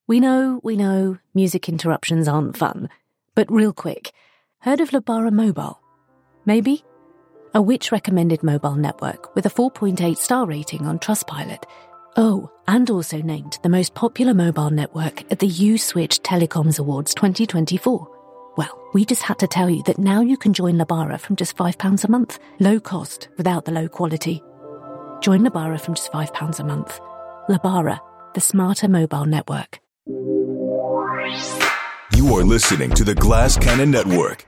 We know, music interruptions aren't fun. But real quick, heard of Lebara Mobile? Maybe? A Which-recommended mobile network with a 4.8 star rating on Trustpilot. Oh, and also named the most popular mobile network at the U-Switch Telecoms Awards 2024. Well, we just had to tell you that now you can join Lebara from just £5 a month. Low cost, without the low quality. Join Lebara from just £5 a month. Lebara, the smarter mobile network. You are listening to the Glass Cannon Network.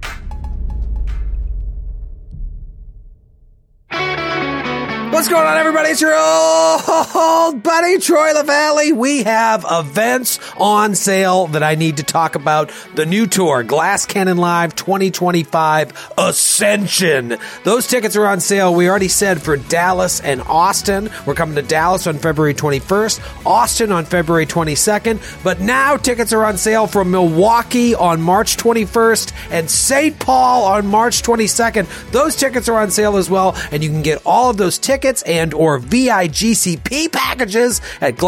What's going on, everybody? It's your old buddy, Troy LaValle. We have events on sale that I need to talk about. The new tour, Glass Cannon Live 2025 Ascension. Those tickets are on sale. We already said for Dallas and Austin. We're coming to Dallas on February 21st, Austin on February 22nd. But now tickets are on sale for Milwaukee on March 21st and St. Paul on March 22nd. Those tickets are on sale as well, and you can get all of those tickets and or VIGCP packages at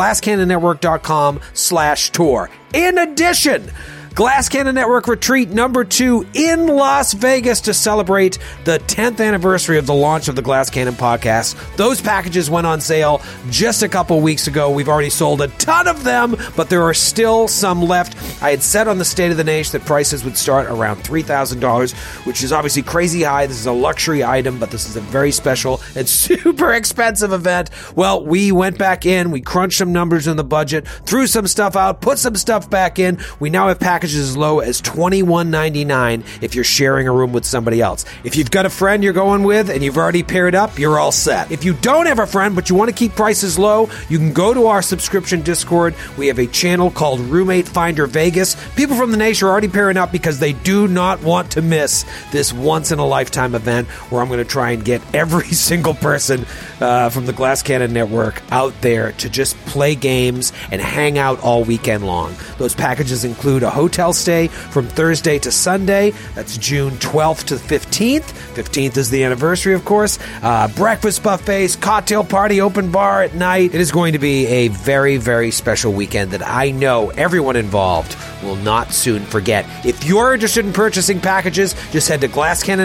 glasscannonnetwork.com/tour. In addition, Glass Cannon Network Retreat number 2 in Las Vegas to celebrate the 10th anniversary of the launch of the Glass Cannon podcast. Those packages went on sale just a couple weeks ago. We've already sold a ton of them, but there are still some left. I had said on the State of the Nation that prices would start around $3,000, which is obviously crazy high. This is a luxury item, but this is a very special and super expensive event. Well, we went back in, we crunched some numbers in the budget, threw some stuff out, put some stuff back in. We now have packages as low as $21.99 if you're sharing a room with somebody else. If you've got a friend you're going with and you've already paired up, you're all set. If you don't have a friend but you want to keep prices low, you can go to our subscription Discord. We have a channel called Roommate Finder Vegas. People from the nation are already pairing up because they do not want to miss this once-in-a-lifetime event where I'm going to try and get every single person from the Glass Cannon Network out there to just play games and hang out all weekend long. Those packages include a hotel stay from Thursday to Sunday. That's June 12th to 15th. 15th is the anniversary, of course. Breakfast buffets, cocktail party, open bar at night. It is going to be a very, very special weekend that I know everyone involved will not soon forget. If you're interested in purchasing packages, just head to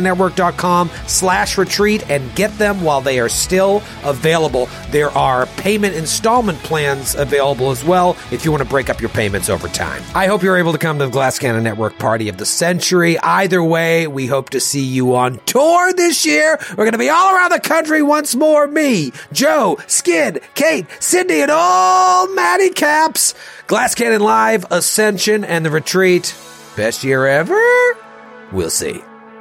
glasscannonnetwork.com/retreat and get them while they are still available. There are payment installment plans available as well if you want to break up your payments over time. I hope you're able to come to the Glass Cannon Network Party of the Century. Either way, we hope to see you on tour this year. We're going to be all around the country once more. Me, Joe, Skid, Kate, Cindy, and old Matty Caps. Glass Cannon Live, Ascension, and the Retreat. Best year ever? We'll see.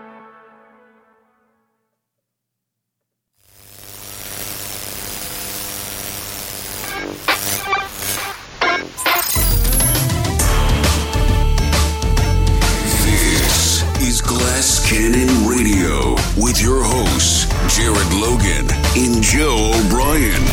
This is Glass Cannon Radio with your hosts, Jared Logan and Joe O'Brien.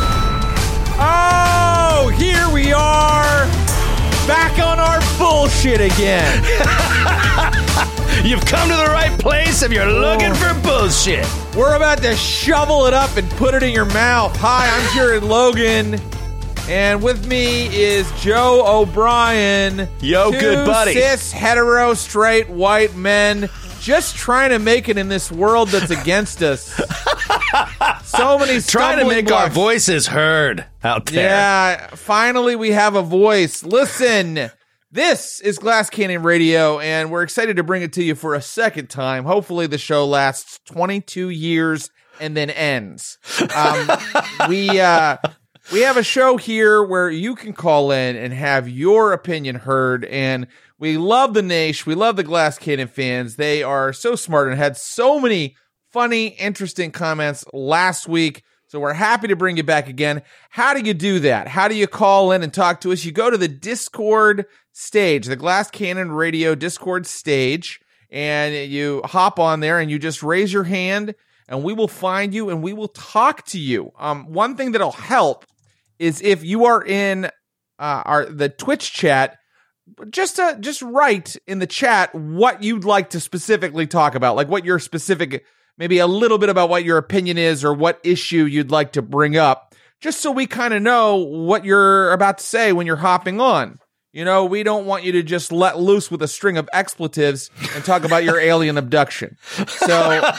Oh, here we are, back on our bullshit again. You've come to the right place if you're looking for bullshit. We're about to shovel it up and put it in your mouth. Hi, I'm Jared Logan, and with me is Joe O'Brien. Yo, good buddy. Two cis, hetero, straight, white men just trying to make it in this world that's against us. So many trying to make blocks. our voices heard out there. Yeah, finally we have a voice. Listen, this is Glass Cannon Radio, and we're excited to bring it to you for a second time. Hopefully the show lasts 22 years and then ends. We have a show here where you can call in and have your opinion heard, and we love the Nation. We love the Glass Cannon fans. They are so smart and had so many funny, interesting comments last week. So we're happy to bring you back again. How do you do that? How do you call in and talk to us? You go to the Discord stage, the Glass Cannon Radio Discord stage, and you hop on there and you just raise your hand and we will find you and we will talk to you. One thing that'll help is if you are in the Twitch chat, just write in the chat what you'd like to specifically talk about, like what your specific, maybe a little bit about what your opinion is or what issue you'd like to bring up. just so we kind of know what you're about to say when you're hopping on. You know, we don't want you to just let loose with a string of expletives and talk about your alien abduction. So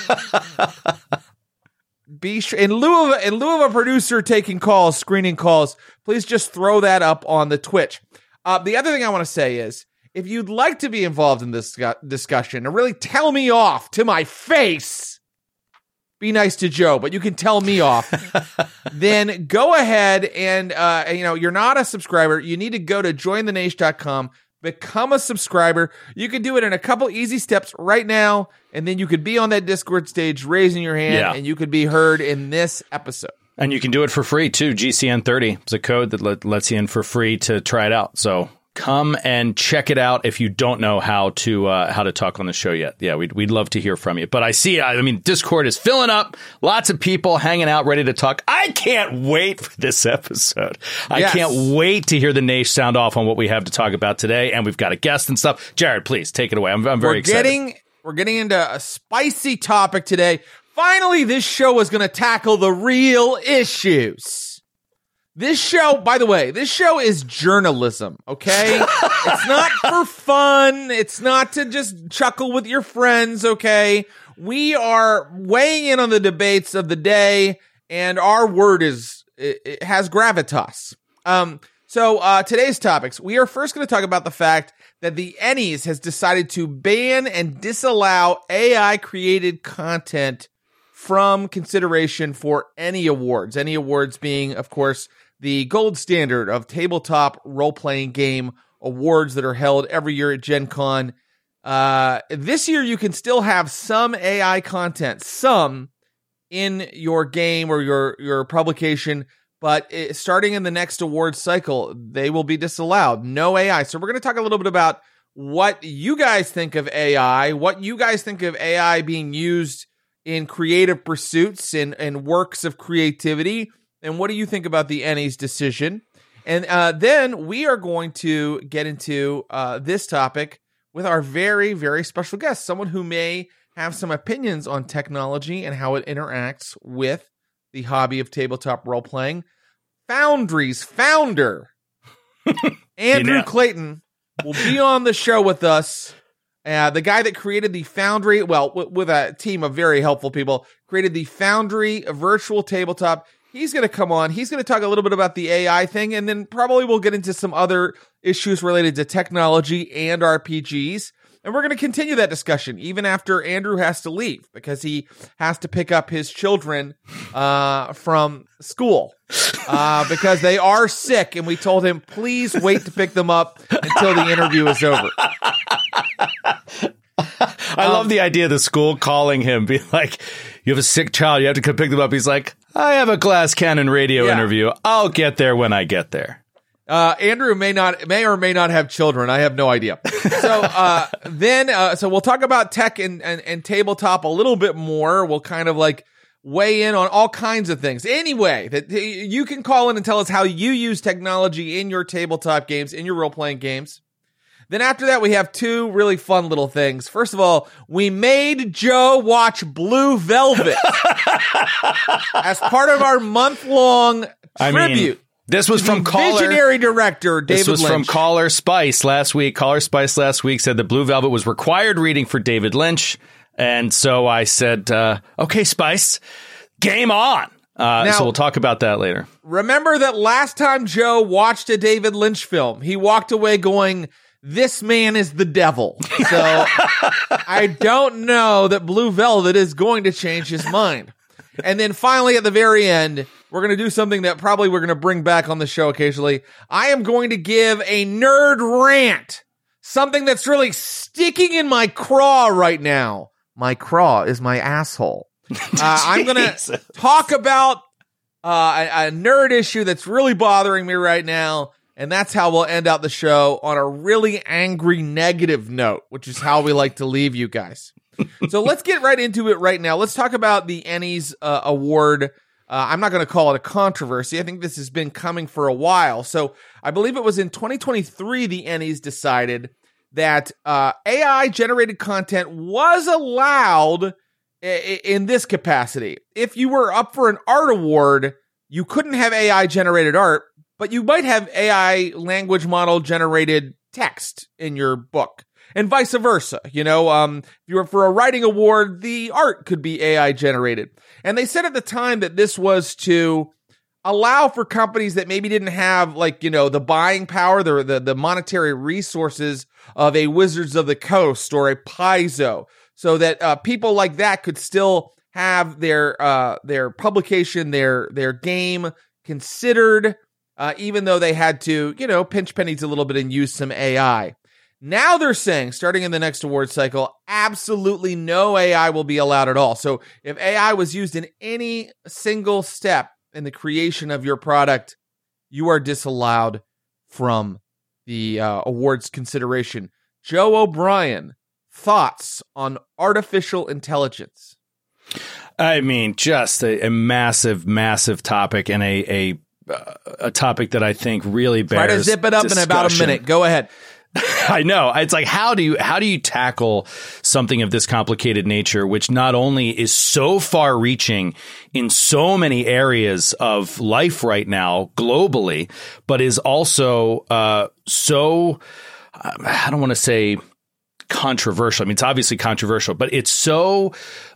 be sure, in lieu of a producer taking calls, screening calls, please just throw that up on the Twitch. The other thing I want to say is, if you'd like to be involved in this discussion and really tell me off to my face, be nice to Joe, but you can tell me off, then go ahead and, you're not a subscriber. You need to go to jointhenation.com, become a subscriber. You can do it in a couple easy steps right now, and then you could be on that Discord stage raising your hand, and you could be heard in this episode. And you can do it for free, too. GCN30 is a code that lets you in for free to try it out. So come and check it out if you don't know how to talk on the show yet. Yeah, we'd love to hear from you. But I mean, Discord is filling up. Lots of people hanging out, ready to talk. I can't wait for this episode. I can't wait to hear the Nash sound off on what we have to talk about today. And we've got a guest and stuff. Jared, please take it away. I'm very excited. We're getting into a spicy topic today. Finally, this show is going to tackle the real issues. This show, by the way, is journalism, okay? It's not for fun. It's not to just chuckle with your friends, okay? We are weighing in on the debates of the day, and our word it has gravitas. So today's topics, we are first going to talk about the fact that the Ennies has decided to ban and disallow AI-created content from consideration for any awards. Any awards being, of course, the gold standard of tabletop role-playing game awards that are held every year at Gen Con. This year, you can still have some AI content, some in your game or your publication, but starting in the next award cycle, they will be disallowed. No AI. So we're going to talk a little bit about what you guys think of AI, what you guys think of AI being used in creative pursuits and works of creativity, and what do you think about the Ennies decision? And then we are going to get into this topic with our very, very special guest, someone who may have some opinions on technology and how it interacts with the hobby of tabletop role-playing. Foundry's founder, Andrew Clayton, will be on the show with us. The guy that created the Foundry, with a team of very helpful people, created the Foundry virtual tabletop. He's going to come on. He's going to talk a little bit about the AI thing, and then probably we'll get into some other issues related to technology and RPGs. And we're going to continue that discussion even after Andrew has to leave because he has to pick up his children from school because they are sick. And we told him, please wait to pick them up until the interview is over. I love the idea of the school calling him, be like, you have a sick child, you have to come pick them up. He's like, I have a Glass Cannon radio interview. I'll get there when I get there. Andrew may or may not have children. I have no idea. So so we'll talk about tech and tabletop a little bit more. We'll kind of like weigh in on all kinds of things. Anyway, that you can call in and tell us how you use technology in your tabletop games, in your role-playing games. Then after that, we have two really fun little things. First of all, we made Joe watch Blue Velvet as part of our month-long tribute. This was from Caller. Visionary director David Lynch. This was from Caller Spice last week. Caller Spice last week said that Blue Velvet was required reading for David Lynch. And so I said, okay, Spice, game on. So we'll talk about that later. Remember that last time Joe watched a David Lynch film, he walked away going, this man is the devil. So I don't know that Blue Velvet is going to change his mind. And then finally, at the very end, we're going to do something that probably we're going to bring back on the show occasionally. I am going to give a nerd rant. Something that's really sticking in my craw right now. My craw is my asshole. I'm going to talk about a nerd issue that's really bothering me right now. And that's how we'll end out the show, on a really angry, negative note, which is how we like to leave you guys. So let's get right into it right now. Let's talk about the Ennies award. I'm not going to call it a controversy. I think this has been coming for a while. So I believe it was in 2023 the Ennies decided that AI-generated content was allowed in this capacity. If you were up for an art award, you couldn't have AI generated art, but you might have AI language model generated text in your book, and vice versa. You know, if you were for a writing award, the art could be AI generated. And they said at the time that this was to allow for companies that maybe didn't have, like, you know, the buying power, the monetary resources of a Wizards of the Coast or a Paizo, so that people like that could still have their publication, their game considered, even though they had to, you know, pinch pennies a little bit and use some AI. Now they're saying, starting in the next award cycle, absolutely no AI will be allowed at all. So if AI was used in any single step in the creation of your product, you are disallowed from the awards consideration. Joe O'Brien, thoughts on artificial intelligence? I mean, just a massive, massive topic, and a topic that I think really bears Try to zip it up discussion. in about a minute. Go ahead. I know. It's like, how do you tackle something of this complicated nature, which not only is so far reaching in so many areas of life right now globally, but is also so, I don't want to say controversial. I mean, it's obviously controversial, but it's so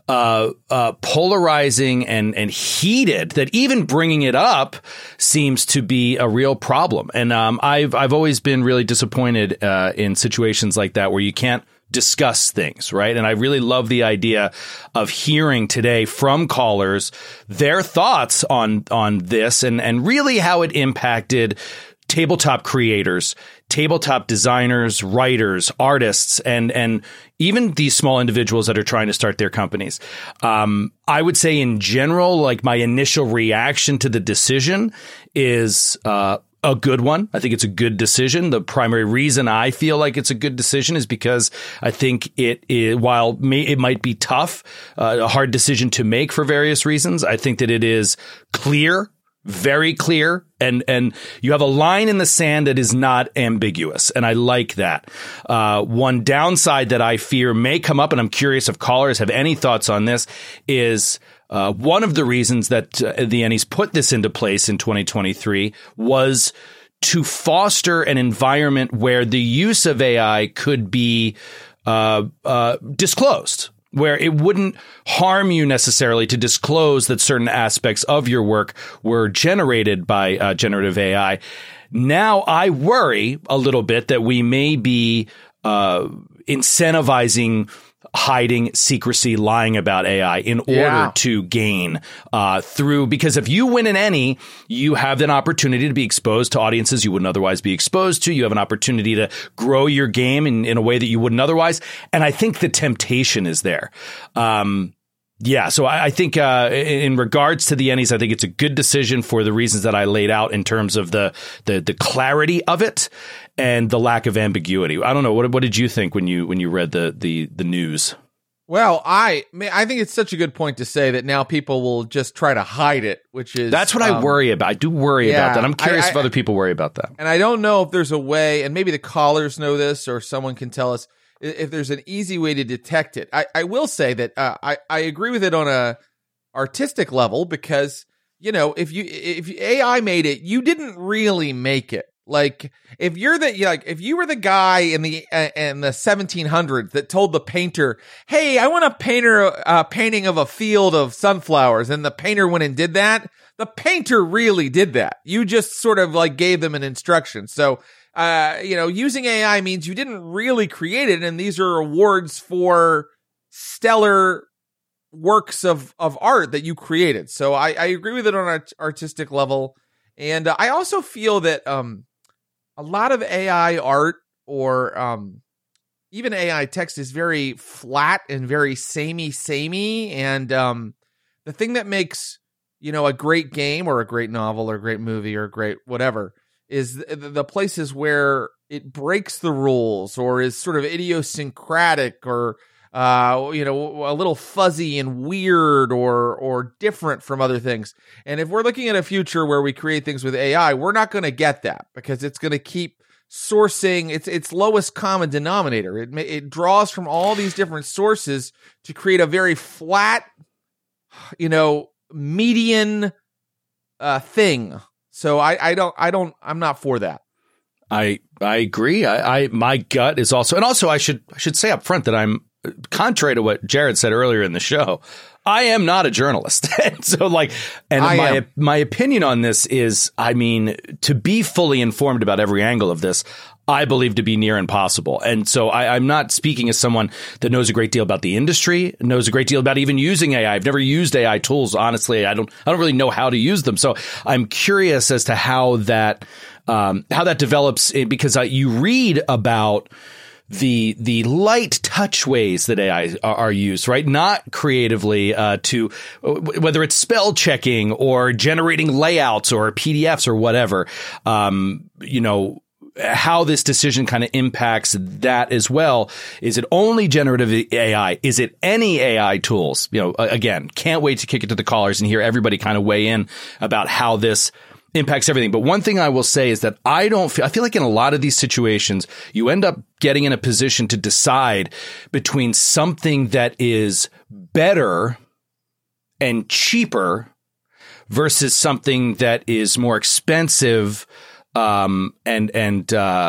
polarizing and heated that even bringing it up seems to be a real problem. And I've always been really disappointed in situations like that where you can't discuss things, right? And I really love the idea of hearing today from callers their thoughts on this and really how it impacted tabletop creators, tabletop designers, writers, artists, and even these small individuals that are trying to start their companies. I would say in general, like, my initial reaction to the decision is a good one. I think it's a good decision. The primary reason I feel like it's a good decision is because I think while it might be tough, a hard decision to make for various reasons, I think that it is clear, very clear, and you have a line in the sand that is not ambiguous, and I like that. One downside that I fear may come up, and I'm curious if callers have any thoughts on this, is one of the reasons that the Ennies put this into place in 2023 was to foster an environment where the use of AI could be disclosed, where it wouldn't harm you necessarily to disclose that certain aspects of your work were generated by generative AI. Now I worry a little bit that we may be incentivizing hiding, secrecy, lying about AI in order to gain because if you win an Ennie, you have an opportunity to be exposed to audiences you wouldn't otherwise be exposed to. You have an opportunity to grow your game in a way that you wouldn't otherwise. And I think the temptation is there. So I think in regards to the Ennies, I think it's a good decision for the reasons that I laid out in terms of the clarity of it and the lack of ambiguity. I don't know. What did you think when you read the news? Well, I think it's such a good point to say that now people will just try to hide it, which is... That's what I worry about. I do worry about that. I'm curious if other people worry about that. And I don't know if there's a way, and maybe the callers know this or someone can tell us, if there's an easy way to detect it. I will say that I agree with it on a artistic level because, you know, if AI made it, you didn't really make it. Like, if you were the guy in the 1700s that told the painter, "Hey, I want to paint a painting of a field of sunflowers," and the painter went and did that, the painter really did that. You just sort of like gave them an instruction. So, using AI means you didn't really create it, and these are awards for stellar works of art that you created. So I agree with it on an artistic level. And I also feel that a lot of AI art or even AI text is very flat and very samey. And the thing that makes, a great game or a great novel or a great movie or a great whatever is the places where it breaks the rules or is sort of idiosyncratic or a little fuzzy and weird or different from other things. And if we're looking at a future where we create things with AI, we're not going to get that because it's going to keep sourcing its lowest common denominator. It draws from all these different sources to create a very flat, median thing. So I'm not for that. I agree. My gut is also, and also I should say up front that I'm, contrary to what Jared said earlier in the show, I am not a journalist. So my opinion on this is, I mean, to be fully informed about every angle of this, I believe to be near impossible. And so I'm not speaking as someone that knows a great deal about the industry, knows a great deal about even using AI. I've never used AI tools. Honestly, I don't really know how to use them. So I'm curious as to how that develops, because you read about the light touch ways that AI are used, right? Not creatively to whether it's spell checking or generating layouts or PDFs or whatever, how this decision kind of impacts that as well. Is it only generative AI? Is it any AI tools? Again, can't wait to kick it to the callers and hear everybody kind of weigh in about how this impacts everything. But one thing I will say is that I feel like in a lot of these situations, you end up getting in a position to decide between something that is better and cheaper versus something that is more expensive and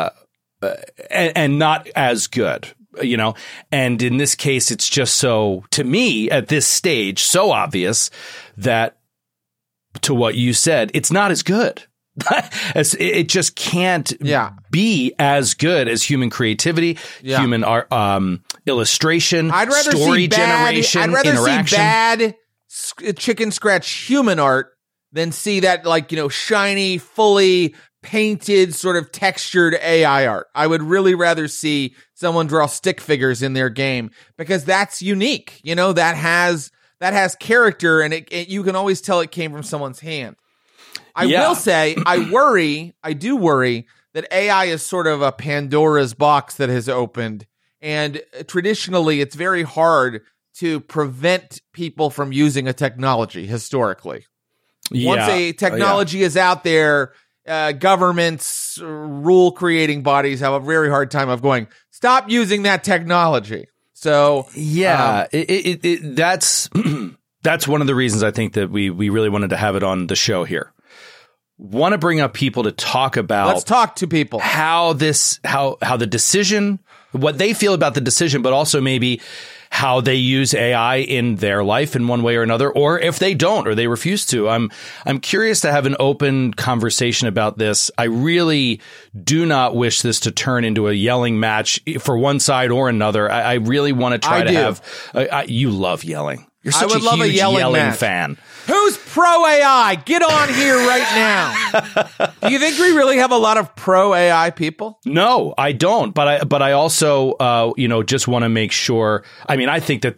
not as good, and in this case, it's just so, to me at this stage, so obvious that, to what you said, it's not as good. It just can't be as good as human creativity, human art, illustration, story generation, I'd rather interaction. see bad chicken scratch human art than see that shiny, fully painted, sort of textured AI art. I would really rather see someone draw stick figures in their game, because that's unique. That has character, and you can always tell it came from someone's hand. I will say, I do worry that AI is sort of a Pandora's box that has opened, and traditionally it's very hard to prevent people from using a technology historically. Once a technology is out there, governments, rule creating bodies have a very hard time of going, stop using that technology. So that's one of the reasons I think that we really wanted to have it on the show here. Want to bring up people to talk about. Let's talk to people how the decision, what they feel about the decision, but also maybe how they use AI in their life in one way or another, or if they don't, or they refuse to. I'm curious to have an open conversation about this. I really do not wish this to turn into a yelling match for one side or another. I really want to try to have. You love yelling. You're such a huge yelling fan. Who's pro AI? Get on here right now. Do you think we really have a lot of pro AI people? No, I don't. But I also, just want to make sure. I mean, I think that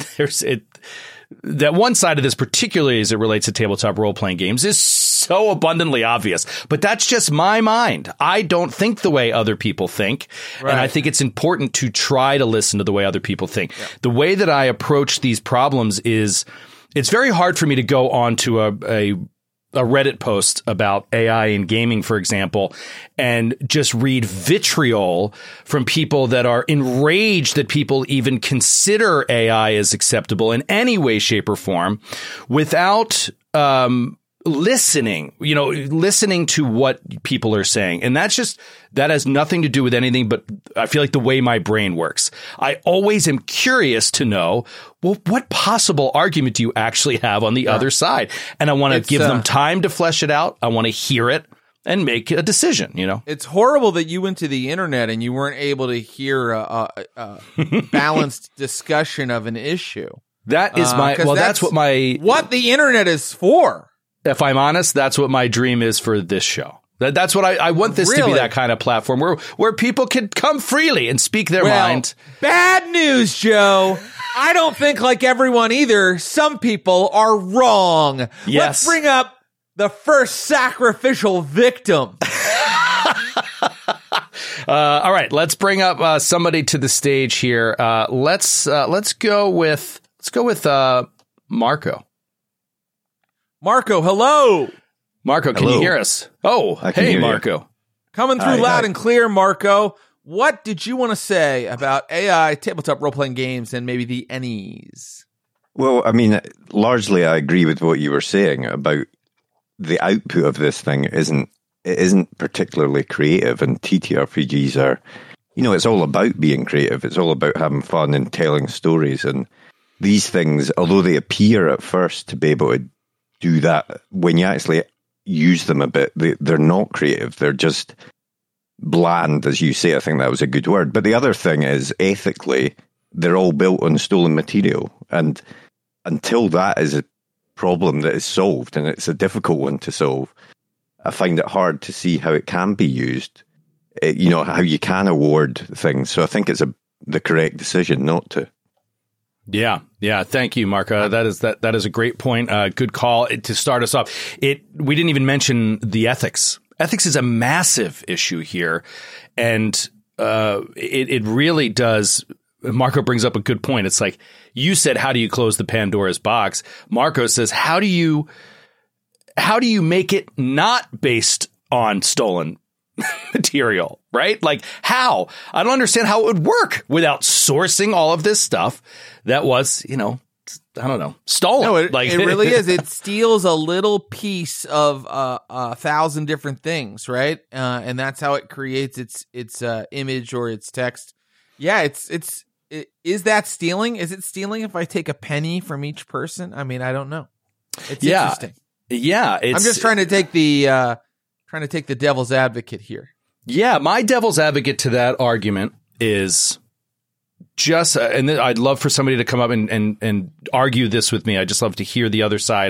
that one side of this, particularly as it relates to tabletop role-playing games, is so abundantly obvious. But that's just my mind. I don't think the way other people think. Right. And I think it's important to try to listen to the way other people think. Yeah. The way that I approach these problems is, it's very hard for me to go onto a Reddit post about AI in gaming, for example, and just read vitriol from people that are enraged that people even consider AI as acceptable in any way, shape, or form without listening to what people are saying. And that has nothing to do with anything, but I feel like the way my brain works. I always am curious to know, well, what possible argument do you actually have on the other side? And I want to give them time to flesh it out. I want to hear it and make a decision, It's horrible that you went to the internet and you weren't able to hear a balanced discussion of an issue. That is that's what the internet is for. If I'm honest, that's what my dream is for this show. That's what I want this to be, that kind of platform where people can come freely and speak their mind. Bad news, Joe. I don't think like everyone either. Some people are wrong. Yes. Let's bring up the first sacrificial victim. All right, let's bring up somebody to the stage here. Let's go with Marco. Marco, hello. Marco, can you hear us? Oh, hey, Marco. Coming through loud and clear, Marco. What did you want to say about AI, tabletop role-playing games, and maybe the NEs? Well, I mean, largely I agree with what you were saying about the output of this thing isn't particularly creative, and TTRPGs are, it's all about being creative. It's all about having fun and telling stories. And these things, although they appear at first to be able to do that, when you actually use them a bit, they're not creative. They're just bland, as you say. I think that was a good word. But the other thing is, ethically, they're all built on stolen material. And until that is a problem that is solved, and it's a difficult one to solve, I find it hard to see how it can be used, how you can award things. So I think it's the correct decision not to. Yeah. Thank you, Mark. That is a great point. Good call to start us off. We didn't even mention the ethics. Ethics is a massive issue here, and it really does. Marco brings up a good point. It's like you said, how do you close the Pandora's box? Marco says, how do you make it not based on stolen material, right? Like how? I don't understand how it would work without sourcing all of this stuff that was, I don't know, stolen. No, it really is. It steals a little piece of 1,000 different things, right? And that's how it creates its image or its text. Yeah, is that stealing? Is it stealing if I take a penny from each person? I mean, I don't know. It's interesting. Yeah, I'm just trying to take the devil's advocate here. Yeah, my devil's advocate to that argument is just, and I'd love for somebody to come up and argue this with me. I just love to hear the other side.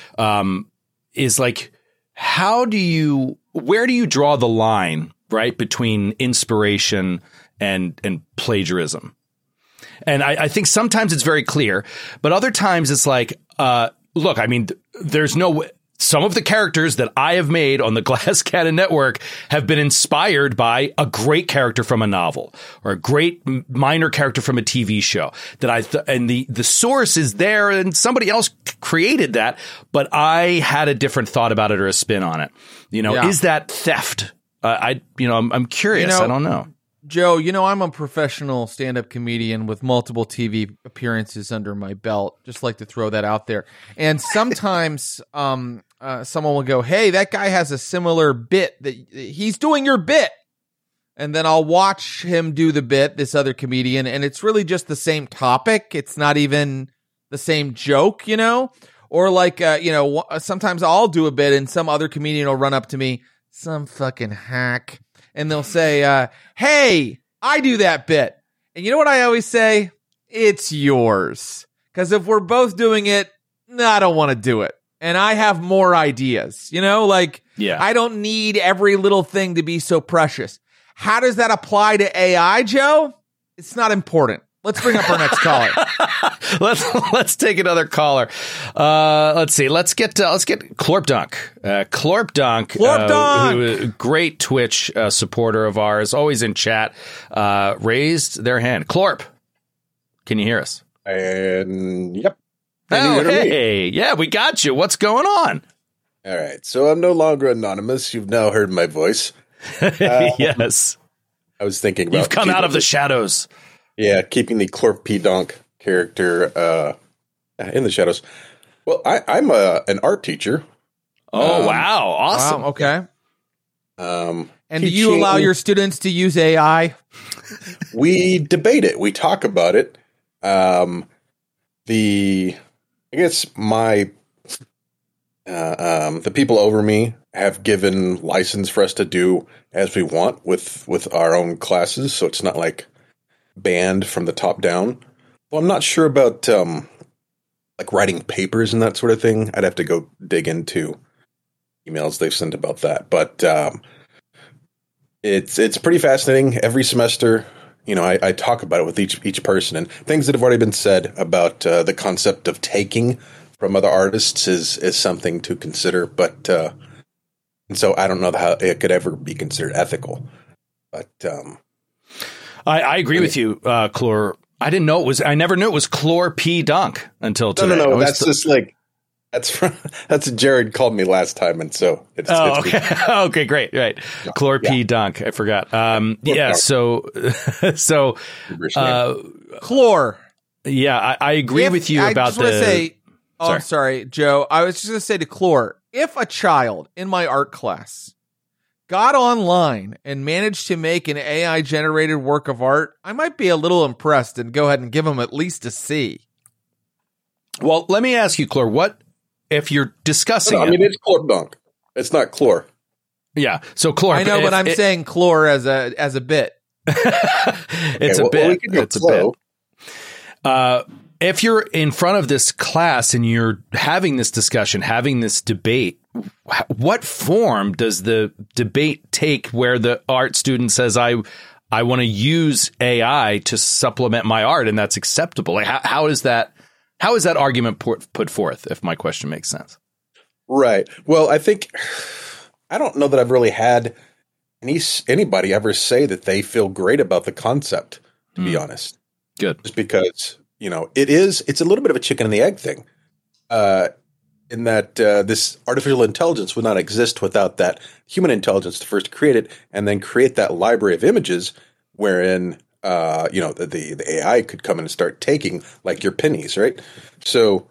Is like, where do you draw the line, right, between inspiration and plagiarism? And I think sometimes it's very clear, but other times it's like, look, I mean, there's no some of the characters that I have made on the Glass Cannon Network have been inspired by a great character from a novel or a great minor character from a TV show and the source is there and somebody else created that, but I had a different thought about it or a spin on it. Is that theft? I'm curious. I don't know. Joe, I'm a professional stand-up comedian with multiple TV appearances under my belt. Just like to throw that out there. And sometimes someone will go, hey, that guy has a similar bit. That he's doing your bit. And then I'll watch him do the bit, this other comedian, and it's really just the same topic. It's not even the same joke, Or like, sometimes I'll do a bit and some other comedian will run up to me, some fucking hack, and they'll say, hey, I do that bit. And you know what I always say? It's yours. Because if we're both doing it, I don't want to do it. And I have more ideas, I don't need every little thing to be so precious. How does that apply to AI, Joe? It's not important. Let's bring up our next caller. Let's take another caller. Let's see. Let's get Clorpdunk. Clorpdunk, who great Twitch supporter of ours, always in chat, raised their hand. Clorp, can you hear us? And yep. Hey, yeah, we got you. What's going on? All right, so I'm no longer anonymous. You've now heard my voice. Yes, I was thinking about you've come out of the shadows. Yeah, keeping the Clorp character in the shadows. Well, I'm an art teacher. Oh, wow. Awesome. Wow, okay. And do you allow your students to use AI? We debate it. We talk about it. I guess the people over me have given license for us to do as we want with our own classes, so it's not like banned from the top down. Well, I'm not sure about like writing papers and that sort of thing. I'd have to go dig into emails they've sent about that. But it's pretty fascinating. Every semester, I talk about it with each person, and things that have already been said about the concept of taking from other artists is something to consider. But and so I don't know how it could ever be considered ethical. But I agree with you, Clor. I never knew it was Clorpdunk until today. No. That's just like, that's Jared called me last time. And so it's okay. Okay, great. Right. Clorpdunk. I forgot. So Clor. Yeah. I agree with you about I'm sorry, Joe. I was just going to say to Clor, if a child in my art class got online and managed to make an AI generated work of art, I might be a little impressed and go ahead and give them at least a C. Well, let me ask you, Chlor, what if you're discussing I mean, it's Chlor Dunk. It's not Chlor. Yeah. So Chlor. I know, but I'm saying Chlor as a bit. It's a bit. It's a bit. If you're in front of this class and you're having this discussion, having this debate, what form does the debate take where the art student says, I want to use AI to supplement my art, and that's acceptable? Like, how is that argument put forth, if my question makes sense? Right. Well, I don't know that I've really had anybody ever say that they feel great about the concept, to be honest. Good. Just because, it's a little bit of a chicken and the egg thing, in that this artificial intelligence would not exist without that human intelligence to first create it and then create that library of images wherein, the AI could come in and start taking like your pennies, right? So,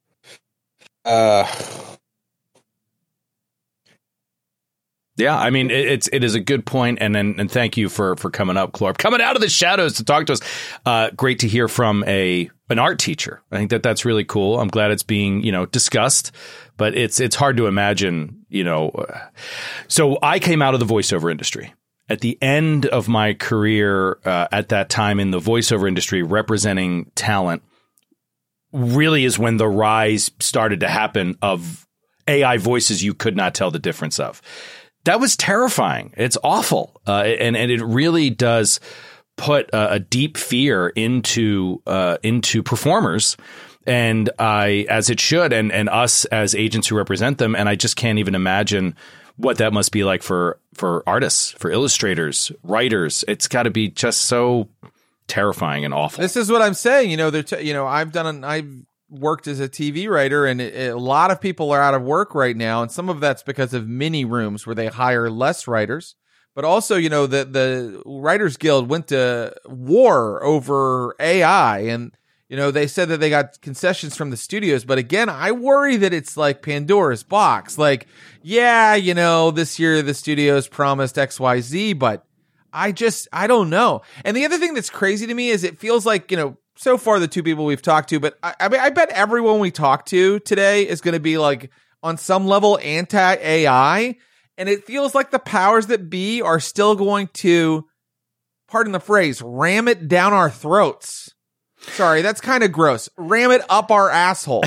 yeah, I mean, it is a good point, and thank you for coming up, Chlor, coming out of the shadows to talk to us. Great to hear from an art teacher. I think that's really cool. I'm glad it's being discussed, but it's hard to imagine. So I came out of the voiceover industry at the end of my career. At that time in the voiceover industry, representing talent really is when the rise started to happen of AI voices you could not tell the difference of. That was terrifying. It's awful. And it really does put a deep fear into performers, and as it should, and us as agents who represent them. And I just can't even imagine what that must be like for artists, for illustrators, writers. It's got to be just so terrifying and awful. This is what I'm saying. I've worked as a TV writer, and a lot of people are out of work right now, and some of that's because of mini rooms where they hire less writers. But also, the Writers Guild went to war over AI, and they said that they got concessions from the studios. But again, I worry that it's like Pandora's box. Like, yeah, this year the studios promised XYZ, but I don't know. And the other thing that's crazy to me is it feels like, so far the two people we've talked to, but I mean, I bet everyone we talk to today is going to be like on some level anti-AI. And it feels like the powers that be are still going to, pardon the phrase, ram it down our throats. Sorry, that's kind of gross. Ram it up our asshole.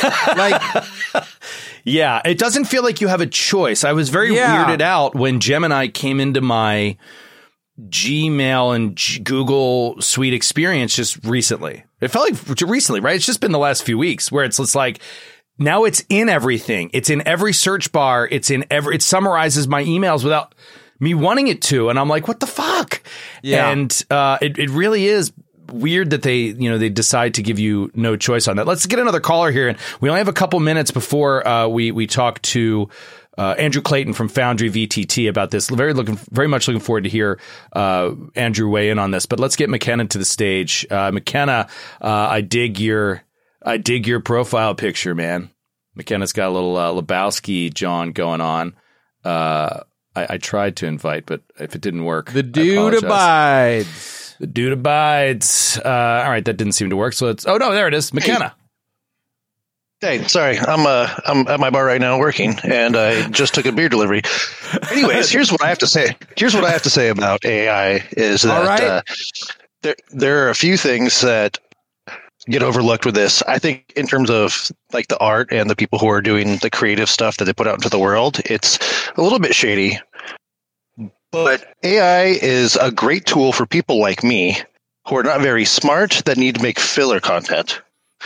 Yeah, it doesn't feel like you have a choice. I was very weirded out when Gemini came into my Gmail and Google Suite experience just recently. It felt like recently, right? It's just been the last few weeks where it's like now it's in everything. It's in every search bar. It summarizes my emails without me wanting it to. And I'm like, what the fuck? Yeah. And it really is weird that they decide to give you no choice on that. Let's get another caller here. And we only have a couple minutes before we talk to Andrew Clayton from Foundry VTT about this. Very much looking forward to hear Andrew weigh in on this. But let's get McKenna to the stage. McKenna, I dig your profile picture, man. McKenna's got a little Lebowski John going on. I tried to invite, but if it didn't work, the dude abides. The dude abides. All right, that didn't seem to work. So oh no, there it is, McKenna. Hey, sorry, I'm at my bar right now working, and I just took a beer delivery. Anyways, here's what I have to say. About AI is that there are a few things that get overlooked with this. I think in terms of like the art and the people who are doing the creative stuff that they put out into the world, it's a little bit shady. But AI is a great tool for people like me who are not very smart that need to make filler content.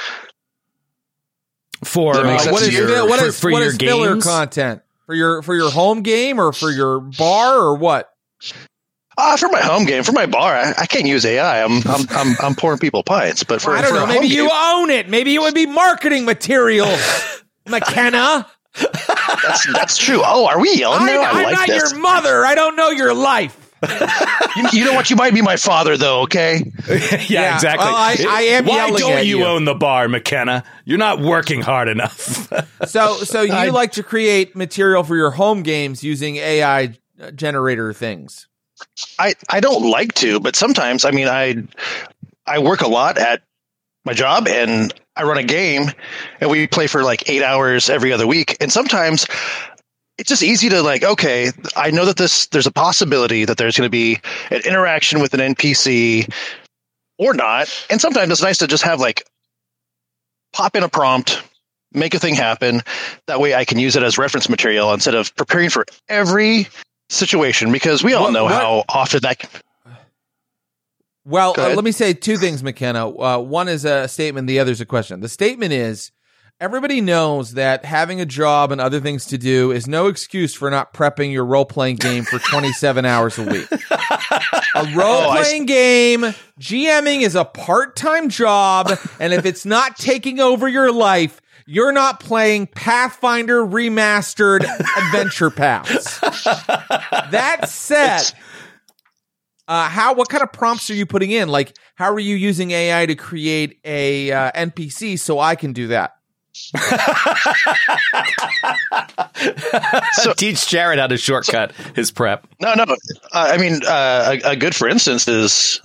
For what is filler content? For your home game or for your bar or what? For my home game, for my bar, I can't use AI. I'm pouring people pints, but for I don't know. Maybe you own it. Maybe it would be marketing materials, McKenna. That's true. Oh, are we yelling now? I'm not your mother. I don't know your life. You know what? You might be my father, though. Okay. Yeah, exactly. Well, I am. Why yelling don't at you own the bar, McKenna? You're not working hard enough. So you like to create material for your home games using AI generator things? I don't like to, but sometimes, I mean, I work a lot at my job and I run a game and we play for like 8 hours every other week. And sometimes it's just easy to like, okay, I know that there's a possibility that there's going to be an interaction with an NPC or not. And sometimes it's nice to just have like pop in a prompt, make a thing happen. That way I can use it as reference material instead of preparing for every situation, because we all know how often that. Well, let me say two things, McKenna. One is a statement, the other is a question. The statement is, everybody knows that having a job and other things to do is no excuse for not prepping your role-playing game for 27 hours a week. A role-playing game, GMing is a part-time job, and if it's not taking over your life, you're not playing Pathfinder Remastered Adventure Paths. That said, what kind of prompts are you putting in? Like, how are you using AI to create a NPC so I can do that? So teach Jared how to shortcut his prep. No. I mean, a good, for instance, is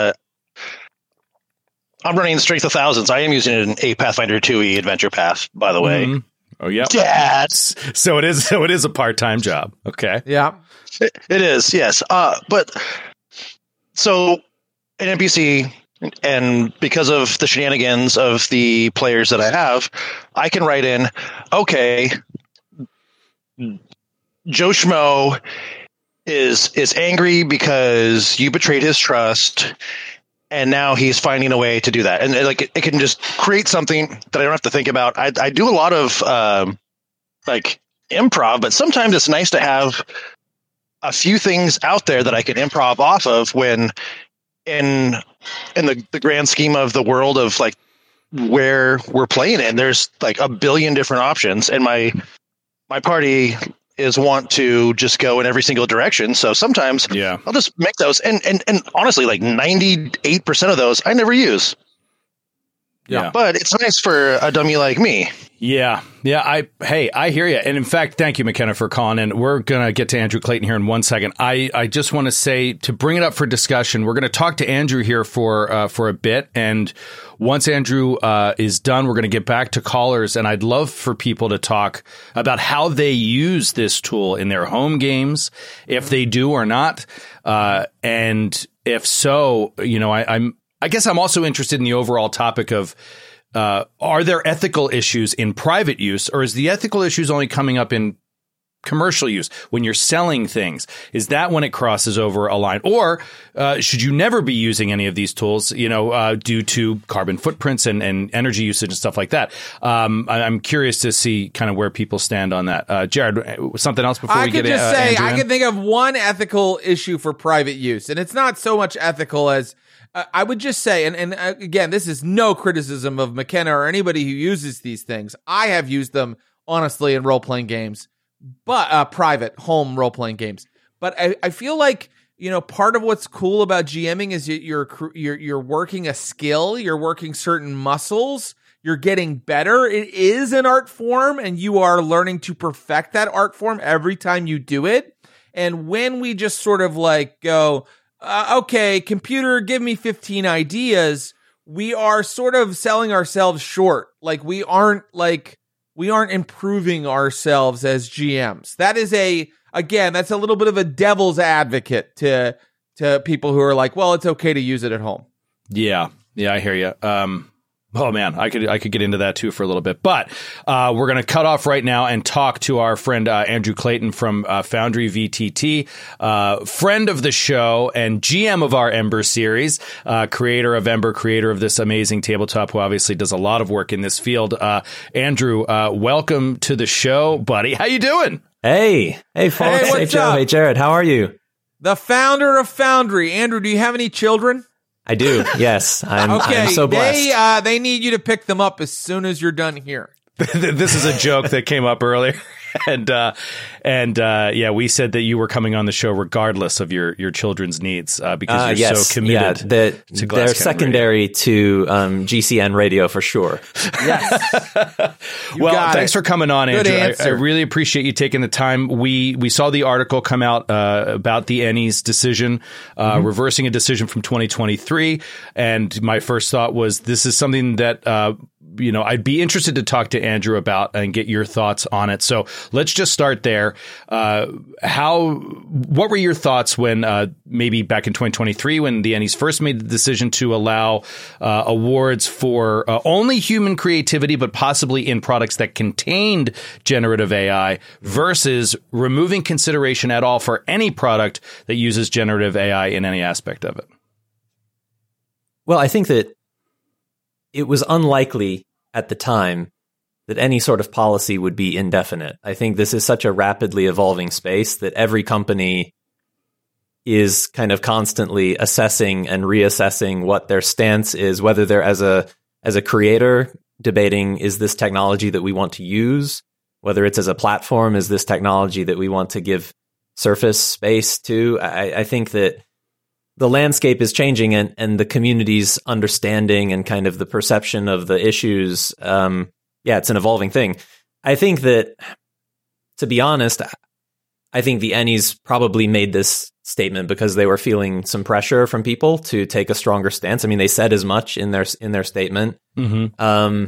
I'm running Strength of Thousands. I am using a Pathfinder 2e adventure path, by the way. Mm-hmm. Oh, yeah. Yes. So it is a part-time job. Okay. Yeah. It is, yes. But so an NPC, and because of the shenanigans of the players that I have, I can write in, okay, Joe Schmo is angry because you betrayed his trust, and now he's finding a way to do that. And like it can just create something that I don't have to think about. I do a lot of like improv, but sometimes it's nice to have a few things out there that I can improv off of when in the grand scheme of the world of like where we're playing in, there's like a billion different options, and my party is want to just go in every single direction. So sometimes I'll just make those. And honestly, like 98% of those I never use. Yeah. But it's nice for a dummy like me. Yeah. I hear you. And in fact, thank you, McKenna, for calling in. We're going to get to Andrew Clayton here in 1 second. I just want to say, to bring it up for discussion, we're going to talk to Andrew here for a bit. And once Andrew is done, we're going to get back to callers. And I'd love for people to talk about how they use this tool in their home games, if they do or not. And if so, I guess I'm also interested in the overall topic of, are there ethical issues in private use, or is the ethical issues only coming up in commercial use when you're selling things? Is that when it crosses over a line? Or should you never be using any of these tools, due to carbon footprints and energy usage and stuff like that? I'm curious to see kind of where people stand on that. Jared, something else before we get into I can think of one ethical issue for private use, and it's not so much ethical as I would just say, and again, this is no criticism of McKenna or anybody who uses these things. I have used them, honestly, in role-playing games, but private home role-playing games. But I feel like, part of what's cool about GMing is you're working a skill, you're working certain muscles, you're getting better. It is an art form, and you are learning to perfect that art form every time you do it. And when we just sort of like go, okay, computer, give me 15 ideas, we are sort of selling ourselves short. Like we aren't improving ourselves as GMs. That is that's a little bit of a devil's advocate to people who are like, well, it's okay to use it at home. Yeah, I hear you. Oh man, I could get into that too for a little bit, but we're going to cut off right now and talk to our friend Andrew Clayton from Foundry VTT, friend of the show and GM of our Ember series, creator of Ember, creator of this amazing tabletop, who obviously does a lot of work in this field. Andrew, welcome to the show, buddy. How you doing? Hey, folks. Hey, Joe. Hey, Jared. How are you? The founder of Foundry, Andrew. Do you have any children? I do. Yes. I'm so blessed. They need you to pick them up as soon as you're done here. This is a joke that came up earlier. And yeah, we said that you were coming on the show regardless of your children's needs because you're so committed to Glass they're Cannon secondary Radio. to GCN Radio for sure. Yes. Well, thanks for coming on, Good Andrew. I answer. really appreciate you taking the time. We saw the article come out about the Ennie's decision, reversing a decision from 2023. And my first thought was this is something that I'd be interested to talk to Andrew about and get your thoughts on it. So let's just start there. What were your thoughts when maybe back in 2023 when the Ennies first made the decision to allow awards for only human creativity, but possibly in products that contained generative AI versus removing consideration at all for any product that uses generative AI in any aspect of it? Well, I think that it was unlikely at the time that any sort of policy would be indefinite. I think this is such a rapidly evolving space that every company is kind of constantly assessing and reassessing what their stance is, whether they're as a creator debating, is this technology that we want to use? Whether it's as a platform, is this technology that we want to give surface space to? I think that the landscape is changing and the community's understanding and kind of the perception of the issues. It's an evolving thing. I think that, to be honest, I think the Ennies probably made this statement because they were feeling some pressure from people to take a stronger stance. I mean, they said as much in their statement. Mm-hmm.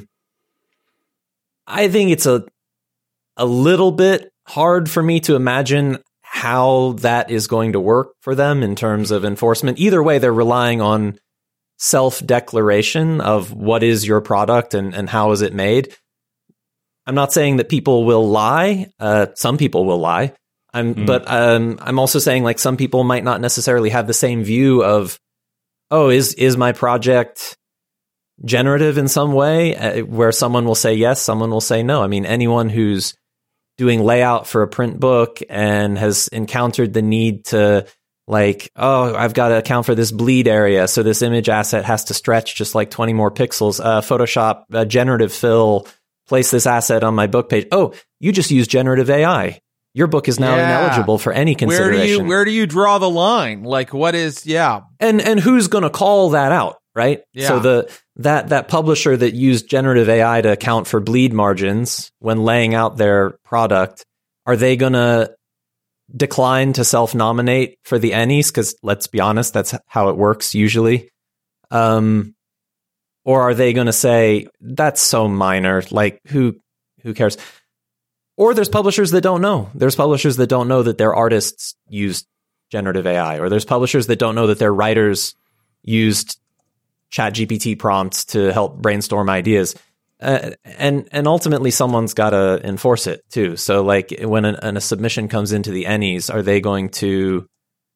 I think it's a little bit hard for me to imagine how that is going to work for them in terms of enforcement. Either way, they're relying on self-declaration of what is your product and how is it made. I'm not saying that people will lie. Some people will lie. But I'm also saying like some people might not necessarily have the same view of, is my project generative in some way, where someone will say yes, someone will say no. I mean, anyone who's doing layout for a print book and has encountered the need to I've got to account for this bleed area, so this image asset has to stretch just like 20 more pixels. Photoshop, generative fill, place this asset on my book page. Oh, you just use generative AI. Your book is now ineligible for any consideration. Where do you draw the line? Like, what is, And who's going to call that out, right? Yeah. So that publisher that used generative AI to account for bleed margins when laying out their product, are they going to decline to self-nominate for the Ennies? Because let's be honest, that's how it works usually. Or are they going to say, that's so minor, like who cares? Or there's publishers that don't know. There's publishers that don't know that their artists used generative AI, or there's publishers that don't know that their writers used ChatGPT prompts to help brainstorm ideas. And ultimately someone's got to enforce it too. So like when a submission comes into the Ennies, are they going to,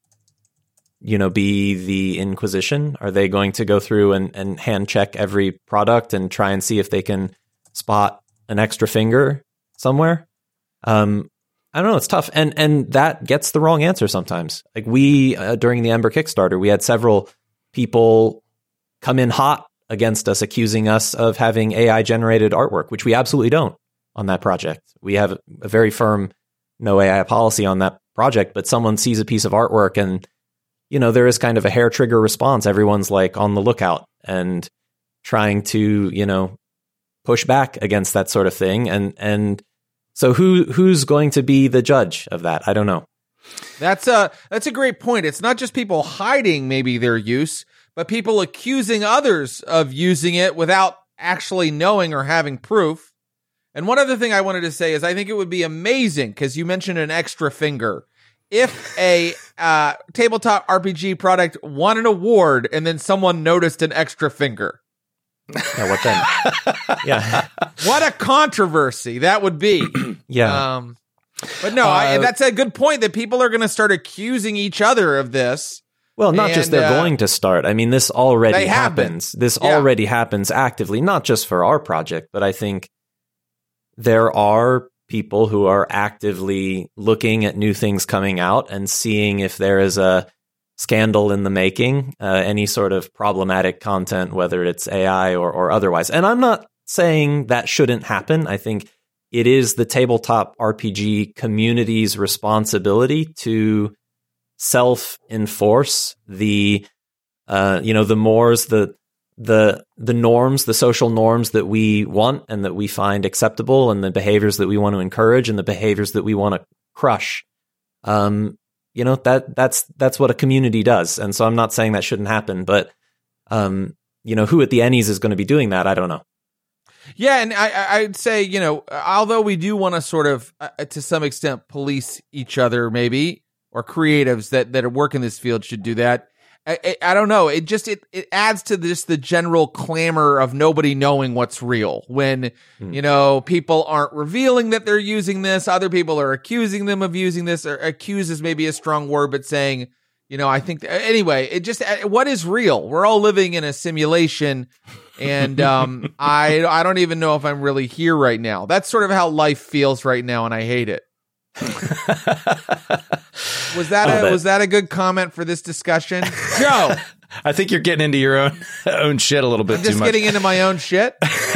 be the Inquisition? Are they going to go through and hand check every product and try and see if they can spot an extra finger somewhere? I don't know. It's tough. And that gets the wrong answer sometimes. Like we, during the Ember Kickstarter, we had several people come in hot against us, accusing us of having AI generated artwork, which we absolutely don't on that project. We have a very firm no AI policy on that project, but someone sees a piece of artwork and, there is kind of a hair trigger response. Everyone's like on the lookout and trying to, push back against that sort of thing. And so who's going to be the judge of that? I don't know. That's a great point. It's not just people hiding maybe their use, but people accusing others of using it without actually knowing or having proof. And one other thing I wanted to say is I think it would be amazing, because you mentioned an extra finger, if a tabletop RPG product won an award and then someone noticed an extra finger. Yeah, what then? Yeah. What a controversy that would be. Yeah. But no, that's a good point, that people are going to start accusing each other of this. Well, not just they're going to start. I mean, this already happens. This already happens actively, not just for our project, but I think there are people who are actively looking at new things coming out and seeing if there is a scandal in the making, any sort of problematic content, whether it's AI or otherwise. And I'm not saying that shouldn't happen. I think it is the tabletop RPG community's responsibility to self-enforce the mores, the norms, the social norms that we want and that we find acceptable, and the behaviors that we want to encourage and the behaviors that we want to crush. That's what a community does. And so I'm not saying that shouldn't happen, but who at the Ennies is going to be doing that? I don't know. Yeah, and I'd say, although we do want to sort of, to some extent, police each other, maybe, or creatives that work in this field should do that. I don't know. It adds to this the general clamor of nobody knowing what's real when, people aren't revealing that they're using this. Other people are accusing them of using this, or accuse is maybe a strong word, but saying, I think anyway, what is real? We're all living in a simulation. And I don't even know if I'm really here right now. That's sort of how life feels right now, and I hate it. Was that a good comment for this discussion, Joe? I think you're getting into your own shit a little bit too much. I'm just getting into my own shit.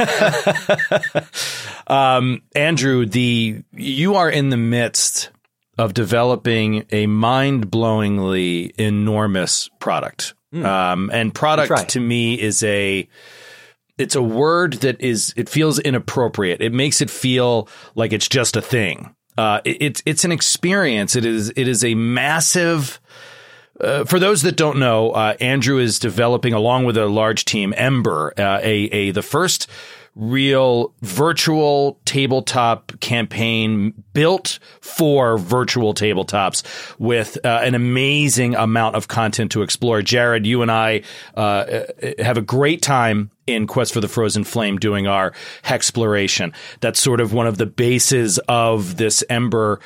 Andrew, you are in the midst of developing a mind-blowingly enormous product. And product to me is it's a word that it feels inappropriate. It makes it feel like it's just a thing. It's an experience. It is a massive. For those that don't know, Andrew is developing, along with a large team, Ember, the first real virtual tabletop campaign built for virtual tabletops with an amazing amount of content to explore. Jared, you and I have a great time in Quest for the Frozen Flame doing our Hexploration. That's sort of one of the bases of this Ember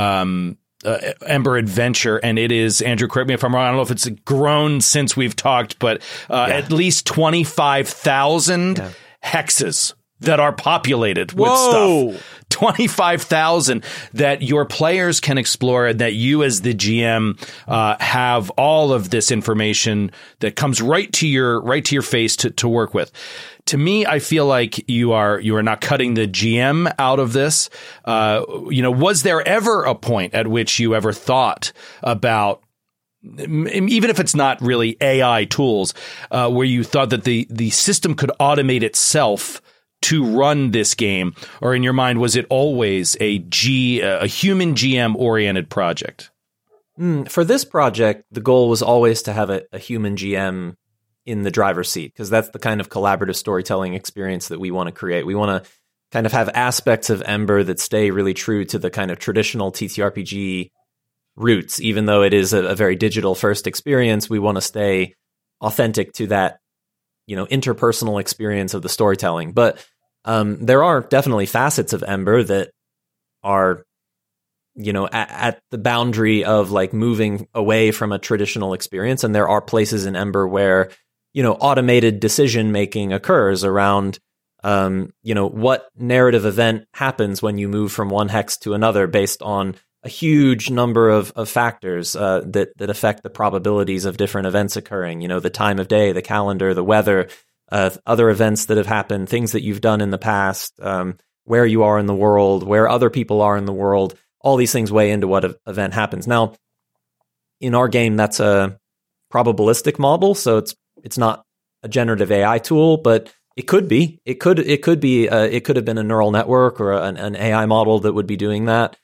adventure, and it is, Andrew, correct me if I'm wrong, I don't know if it's grown since we've talked, but at least 25,000 hexes that are populated with stuff. 25,000 that your players can explore, and that you as the GM have all of this information that comes right to your face to work with. To me, I feel like you are not cutting the GM out of this. Was there ever a point at which you ever thought about, even if it's not really AI tools, where you thought that the system could automate itself to run this game? Or in your mind, was it always a human GM oriented project? For this project, the goal was always to have a human GM in the driver's seat, because that's the kind of collaborative storytelling experience that we want to create. We want to kind of have aspects of Ember that stay really true to the kind of traditional TTRPG roots. Even though it is a very digital first experience, we want to stay authentic to that, interpersonal experience of the storytelling. But there are definitely facets of Ember that are, at the boundary of like moving away from a traditional experience. And there are places in Ember where, automated decision making occurs around, what narrative event happens when you move from one hex to another based on a huge number of factors that affect the probabilities of different events occurring. The time of day, the calendar, the weather, other events that have happened, things that you've done in the past, where you are in the world, where other people are in the world. All these things weigh into what event happens. Now, in our game, that's a probabilistic model, so it's not a generative AI tool, but it could be. It could have been a neural network or an AI model that would be doing that.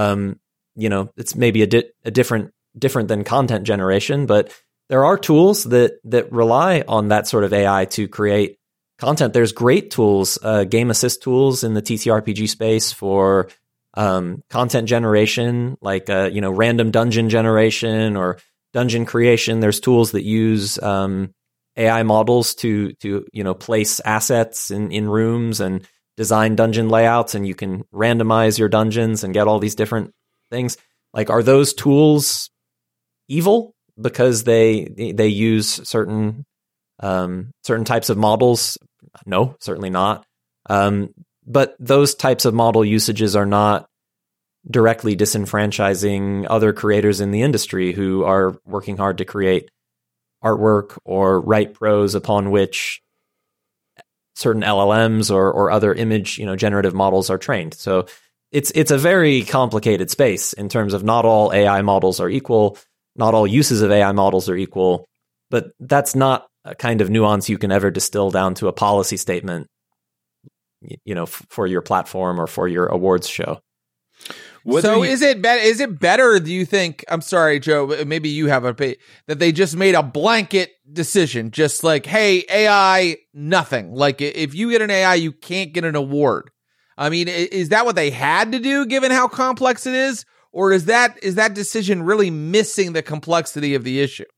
It's maybe a different than content generation, but there are tools that rely on that sort of AI to create content. There's great tools, game assist tools in the TTRPG space for content generation, like random dungeon generation or dungeon creation. There's tools that use AI models to place assets in rooms and design dungeon layouts, and you can randomize your dungeons and get all these different things. Like, are those tools evil because they use certain types of models? No, certainly not. But those types of model usages are not directly disenfranchising other creators in the industry who are working hard to create artwork or write prose upon which certain LLMs or other image, generative models are trained. So it's a very complicated space in terms of not all AI models are equal, not all uses of AI models are equal, but that's not a kind of nuance you can ever distill down to a policy statement, for your platform or for your awards show. Is it better, do you think, I'm sorry, Joe, maybe you have that they just made a blanket decision, just like, hey, AI, nothing. Like, if you get an AI, you can't get an award. I mean, is that what they had to do, given how complex it is? Or is that decision really missing the complexity of the issue?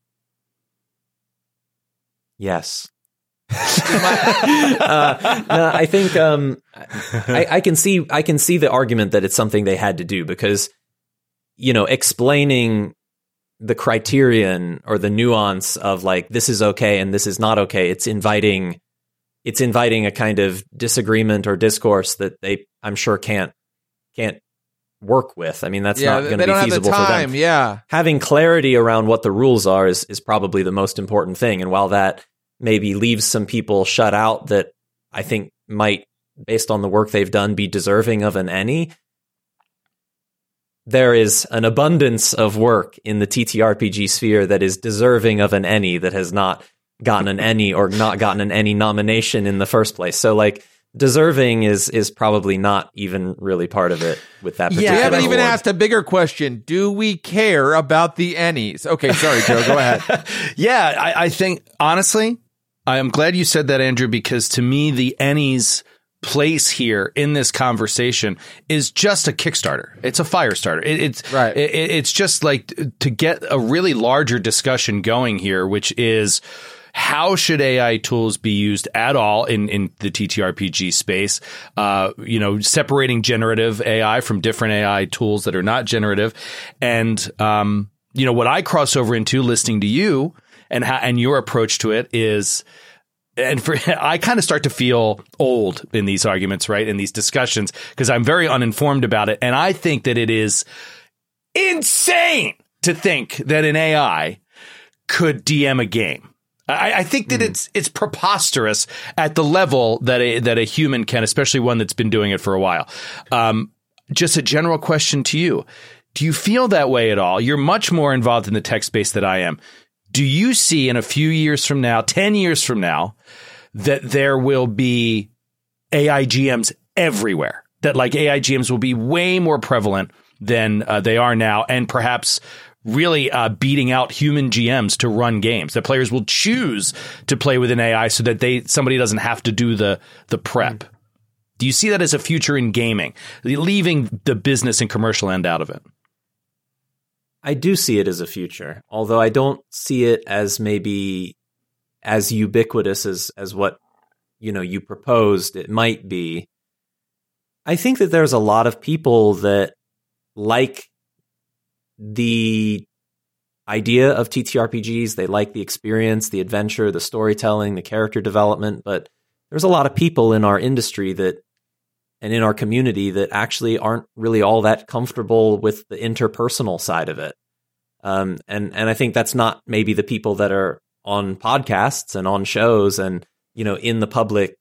Yes. No, I think I can see the argument that it's something they had to do because, explaining the criterion or the nuance of like this is okay and this is not okay. It's inviting a kind of disagreement or discourse that I'm sure can't work with. I mean, that's not going to be feasible for them. Yeah, having clarity around what the rules are is probably the most important thing. And while that maybe leaves some people shut out that I think might, based on the work they've done, be deserving of an ENnie, there is an abundance of work in the TTRPG sphere that is deserving of an ENnie that has not gotten an ENnie or not gotten an ENnie nomination in the first place. So, like, deserving is probably not even really part of it with that particular we haven't even award. asked a bigger question. Do we care about the ENnies? Okay, sorry, Joe, go ahead. Yeah, I think, honestly, I'm glad you said that, Andrew, because to me, the ENnies' place here in this conversation is just a Kickstarter. It's a fire starter. It's just like to get a really larger discussion going here, which is how should AI tools be used at all in the TTRPG space? Separating generative AI from different AI tools that are not generative. And, what I cross over into listening to you and your approach to it is, I kind of start to feel old in these arguments, right? In these discussions, because I'm very uninformed about it. And I think that it is insane to think that an AI could DM a game. I think that it's preposterous at the level that a human can, especially one that's been doing it for a while. Just a general question to you. Do you feel that way at all? You're much more involved in the tech space than I am. Do you see in a few years from now, 10 years from now, that there will be AI GMs everywhere? That like AI GMs will be way more prevalent than they are now, and perhaps really beating out human GMs to run games. That players will choose to play with an AI so that somebody doesn't have to do the prep. Do you see that as a future in gaming, leaving the business and commercial end out of it? I do see it as a future, although I don't see it as maybe as ubiquitous as what you proposed it might be. I think that there's a lot of people that like the idea of TTRPGs. They like the experience, the adventure, the storytelling, the character development, but there's a lot of people in our industry and in our community that actually aren't really all that comfortable with the interpersonal side of it. And I think that's not maybe the people that are on podcasts and on shows and, in the public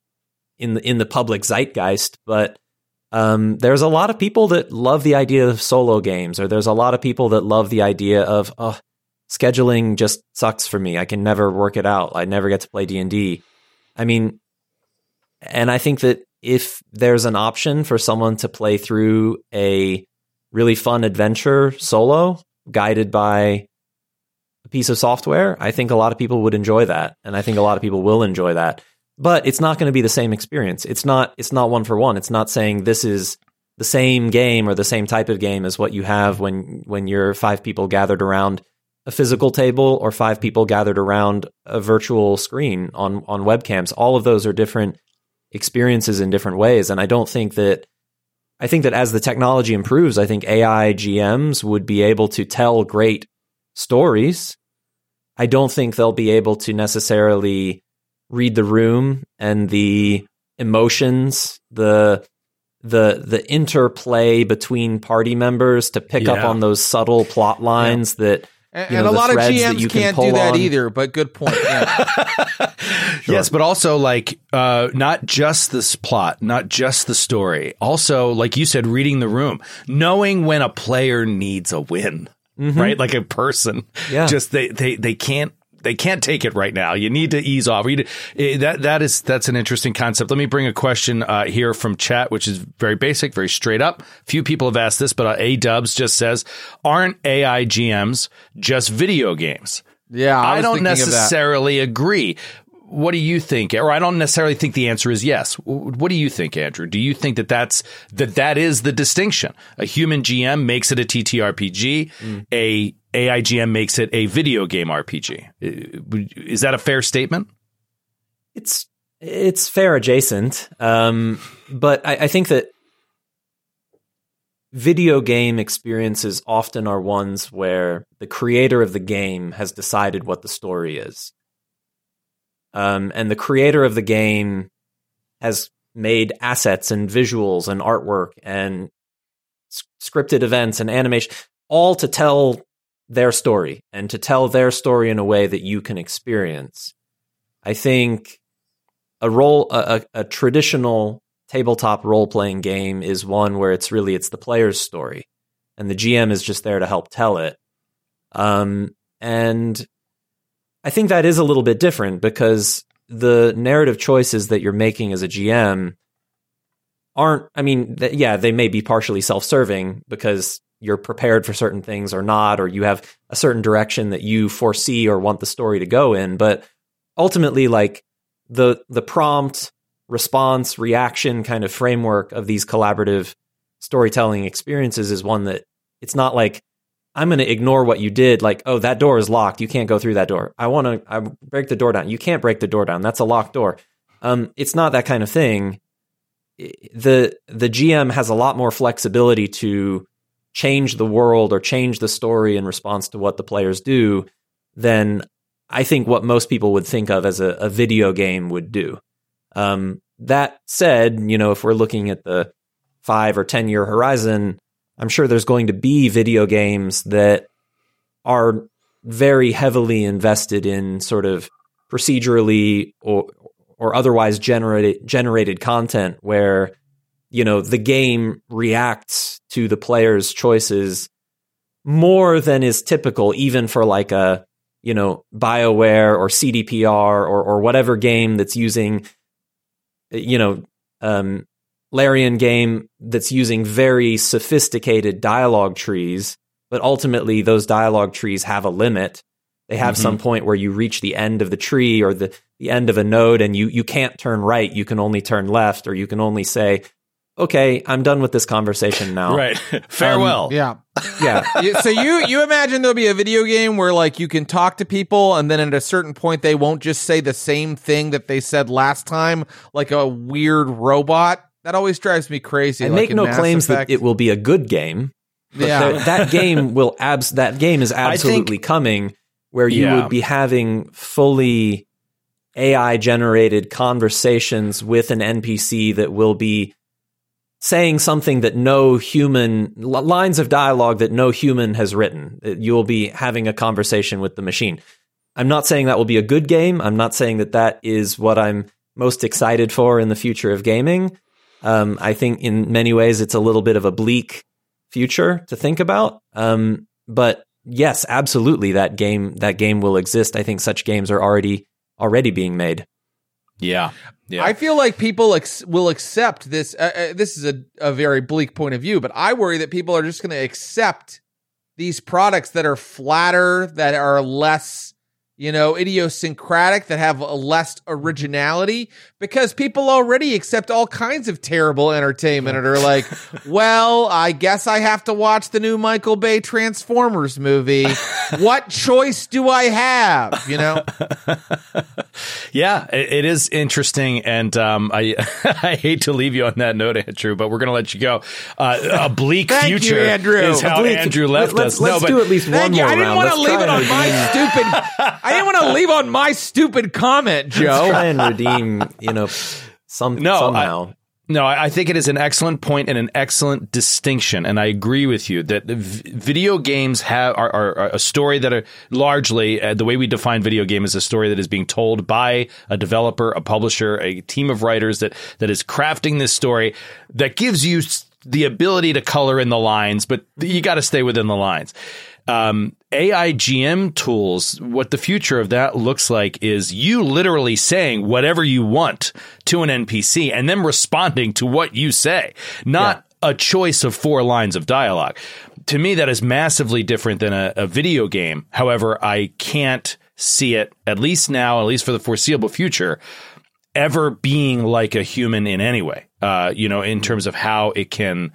zeitgeist, but there's a lot of people that love the idea of solo games, or there's a lot of people that love the idea of, scheduling just sucks for me. I can never work it out. I never get to play D&D. I mean, and I think that if there's an option for someone to play through a really fun adventure solo, guided by a piece of software, I think a lot of people would enjoy that. And I think a lot of people will enjoy that. But it's not going to be the same experience. It's not one for one. It's not saying this is the same game or the same type of game as what you have when you're 5 people gathered around a physical table or 5 people gathered around a virtual screen on webcams. All of those are different experiences in different ways. And I think that as the technology improves, I think AI GMs would be able to tell great stories. I don't think they'll be able to necessarily read the room and the emotions, the interplay between party members to pick up on those subtle plot lines that And a lot of GMs can't do that either, but good point. Yeah. Sure. Yes, but also like not just this plot, not just the story. Also, like you said, reading the room, knowing when a player needs a win, right? Like a person. Yeah. Just they can't take it right now. You need to ease off. That's an interesting concept. Let me bring a question here from chat, which is very basic, very straight up. Few people have asked this, but A-Dubs just says, aren't AI GMs just video games? Yeah, I don't necessarily agree. What do you think? Or I don't necessarily think the answer is yes. What do you think, Andrew? Do you think that is the distinction? A human GM makes it a TTRPG. A AI GM makes it a video game RPG. Is that a fair statement? It's fair adjacent. But I think that video game experiences often are ones where the creator of the game has decided what the story is. And the creator of the game has made assets and visuals and artwork and scripted events and animation, all to tell their story and to tell their story in a way that you can experience. I think a traditional tabletop role-playing game is one where it's the player's story, and the GM is just there to help tell it. And I think that is a little bit different because the narrative choices that you're making as a GM they may be partially self-serving because you're prepared for certain things or not, or you have a certain direction that you foresee or want the story to go in. But ultimately, like the prompt, response, reaction kind of framework of these collaborative storytelling experiences is one that it's not like, I'm going to ignore what you did. Like, oh, that door is locked. You can't go through that door. I break the door down. You can't break the door down. That's a locked door. It's not that kind of thing. The GM has a lot more flexibility to change the world or change the story in response to what the players do than I think what most people would think of as a video game would do. That said, if we're looking at the 5 or 10 year horizon, I'm sure there's going to be video games that are very heavily invested in sort of procedurally or otherwise generated content where, the game reacts to the player's choices more than is typical, even for like a, BioWare or CDPR or whatever game that's using, Larian game that's using very sophisticated dialogue trees, but ultimately those dialogue trees have a limit. They have some point where you reach the end of the tree or the end of a node and you can't turn right. You can only turn left, or you can only say, okay, I'm done with this conversation now. Right. Farewell. Yeah. So you imagine there'll be a video game where like you can talk to people and then at a certain point they won't just say the same thing that they said last time, like a weird robot. That always drives me crazy. I make no claims that it will be a good game. Yeah. That game is absolutely coming where you would be having fully AI generated conversations with an NPC that will be saying something that no human, lines of dialogue that no human has written. You will be having a conversation with the machine. I'm not saying that will be a good game. I'm not saying that is what I'm most excited for in the future of gaming. I think in many ways it's a little bit of a bleak future to think about. But yes, absolutely, that game will exist. I think such games are already being made. Yeah. I feel like people will accept this. This is a very bleak point of view, but I worry that people are just going to accept these products that are flatter, that are less, idiosyncratic, that have a less originality, because people already accept all kinds of terrible entertainment and are like, well, I guess I have to watch the new Michael Bay Transformers movie. What choice do I have? Yeah, it is interesting. And I hate to leave you on that note, Andrew, but we're going to let you go. A bleak future is how Andrew left us. Let's do at least one more round. I didn't want to leave it on my stupid... I didn't want to leave on my stupid comment, Joe. Let's try and redeem, somehow. No, I think it is an excellent point and an excellent distinction, and I agree with you that video games are a story that are largely the way we define video game is a story that is being told by a developer, a publisher, a team of writers that is crafting this story that gives you the ability to color in the lines, but you got to stay within the lines. AI GM tools, what the future of that looks like is you literally saying whatever you want to an NPC and then responding to what you say, not a choice of 4 lines of dialogue. To me, that is massively different than a video game. However, I can't see it, at least now, at least for the foreseeable future, ever being like a human in any way, in terms of how it can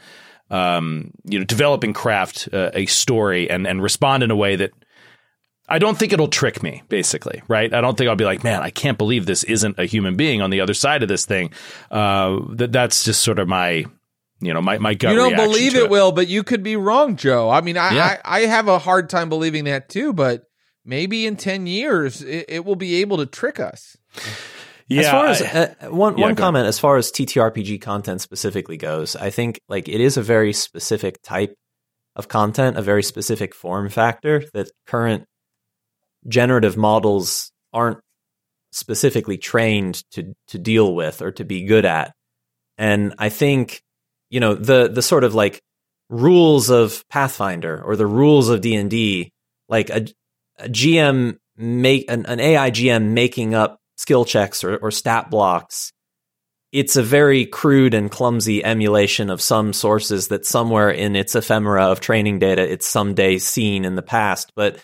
develop and craft a story and respond in a way that I don't think it'll trick me, basically, right? I don't think I'll be like, man, I can't believe this isn't a human being on the other side of this thing. That's just sort of my gut. You don't believe it will, but you could be wrong, Joe. I mean, I have a hard time believing that too, but maybe in 10 years it will be able to trick us. Yeah, as far as one comment, as far as TTRPG content specifically goes, I think like it is a very specific type of content, a very specific form factor that current generative models aren't specifically trained to deal with or to be good at. And I think, the sort of like rules of Pathfinder or the rules of D&D, like a GM an AI GM making up skill checks or stat blocks, it's a very crude and clumsy emulation of some sources that somewhere in its ephemera of training data it's someday seen in the past. But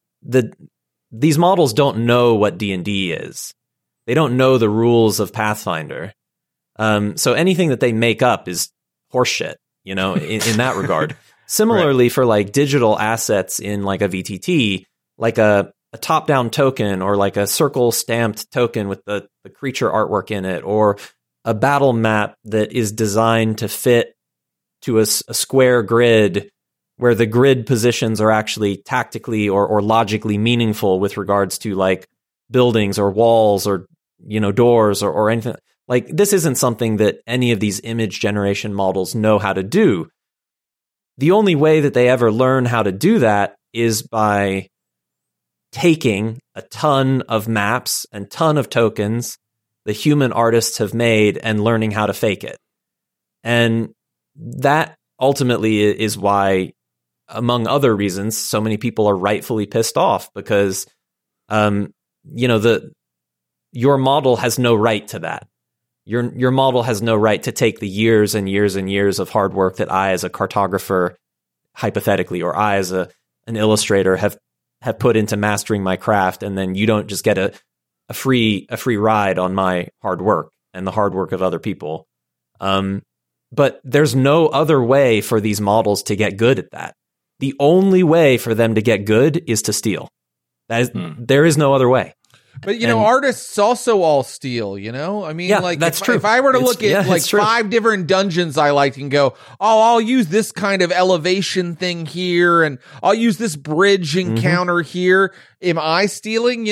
these models don't know what D&D is. They don't know the rules of Pathfinder. So anything that they make up is horseshit, in that regard. Similarly, for like digital assets in like a VTT, like a top-down token or like a circle-stamped token with the creature artwork in it, or a battle map that is designed to fit to a square grid where the grid positions are actually tactically or logically meaningful with regards to like buildings or walls or doors or anything. Like this isn't something that any of these image generation models know how to do. The only way that they ever learn how to do that is by taking a ton of maps and ton of tokens the human artists have made and learning how to fake it. And that ultimately is why, among other reasons, so many people are rightfully pissed off because, your model has no right to that. Your model has no right to take the years and years and years of hard work that I as a cartographer, hypothetically, or I as an illustrator have put into mastering my craft, and then you don't just get a free ride on my hard work and the hard work of other people. But there's no other way for these models to get good at that. The only way for them to get good is to steal. There is no other way. But artists also all steal, I mean, that's true. If I were to look at 5 different dungeons I liked and go, I'll use this kind of elevation thing here, and I'll use this bridge encounter here. Am I stealing?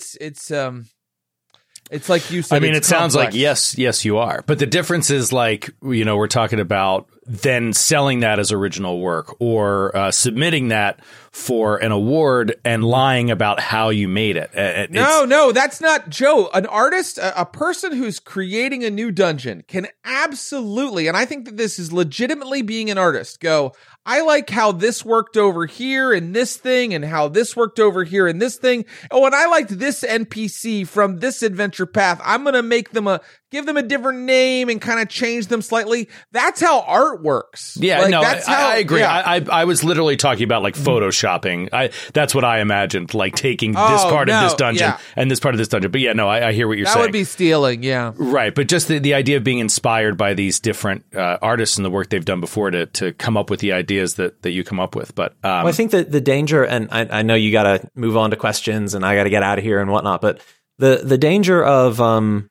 It's like you said. I mean, it sounds like yes, you are. But the difference is like, we're talking about then selling that as original work or submitting that for an award and lying about how you made it. No, that's not Joe. An artist, a person who's creating a new dungeon can absolutely, and I think that this is legitimately being an artist, go, I like how this worked over here in this thing and how this worked over here in this thing. Oh, and I liked this NPC from this adventure path. I'm going to give them a different name and kind of change them slightly. That's how art works. Yeah, I agree. Yeah. I was literally talking about like photoshopping. That's what I imagined, like taking this part of this dungeon and this part of this dungeon. But I hear what you're saying. That would be stealing, yeah. Right, but just the idea of being inspired by these different artists and the work they've done before to come up with the ideas that you come up with. But I think that the danger, and I know you got to move on to questions and I got to get out of here and whatnot, but the danger of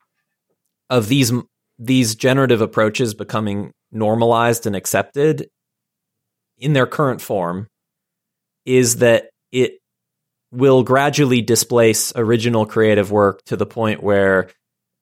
these generative approaches becoming normalized and accepted in their current form is that it will gradually displace original creative work to the point where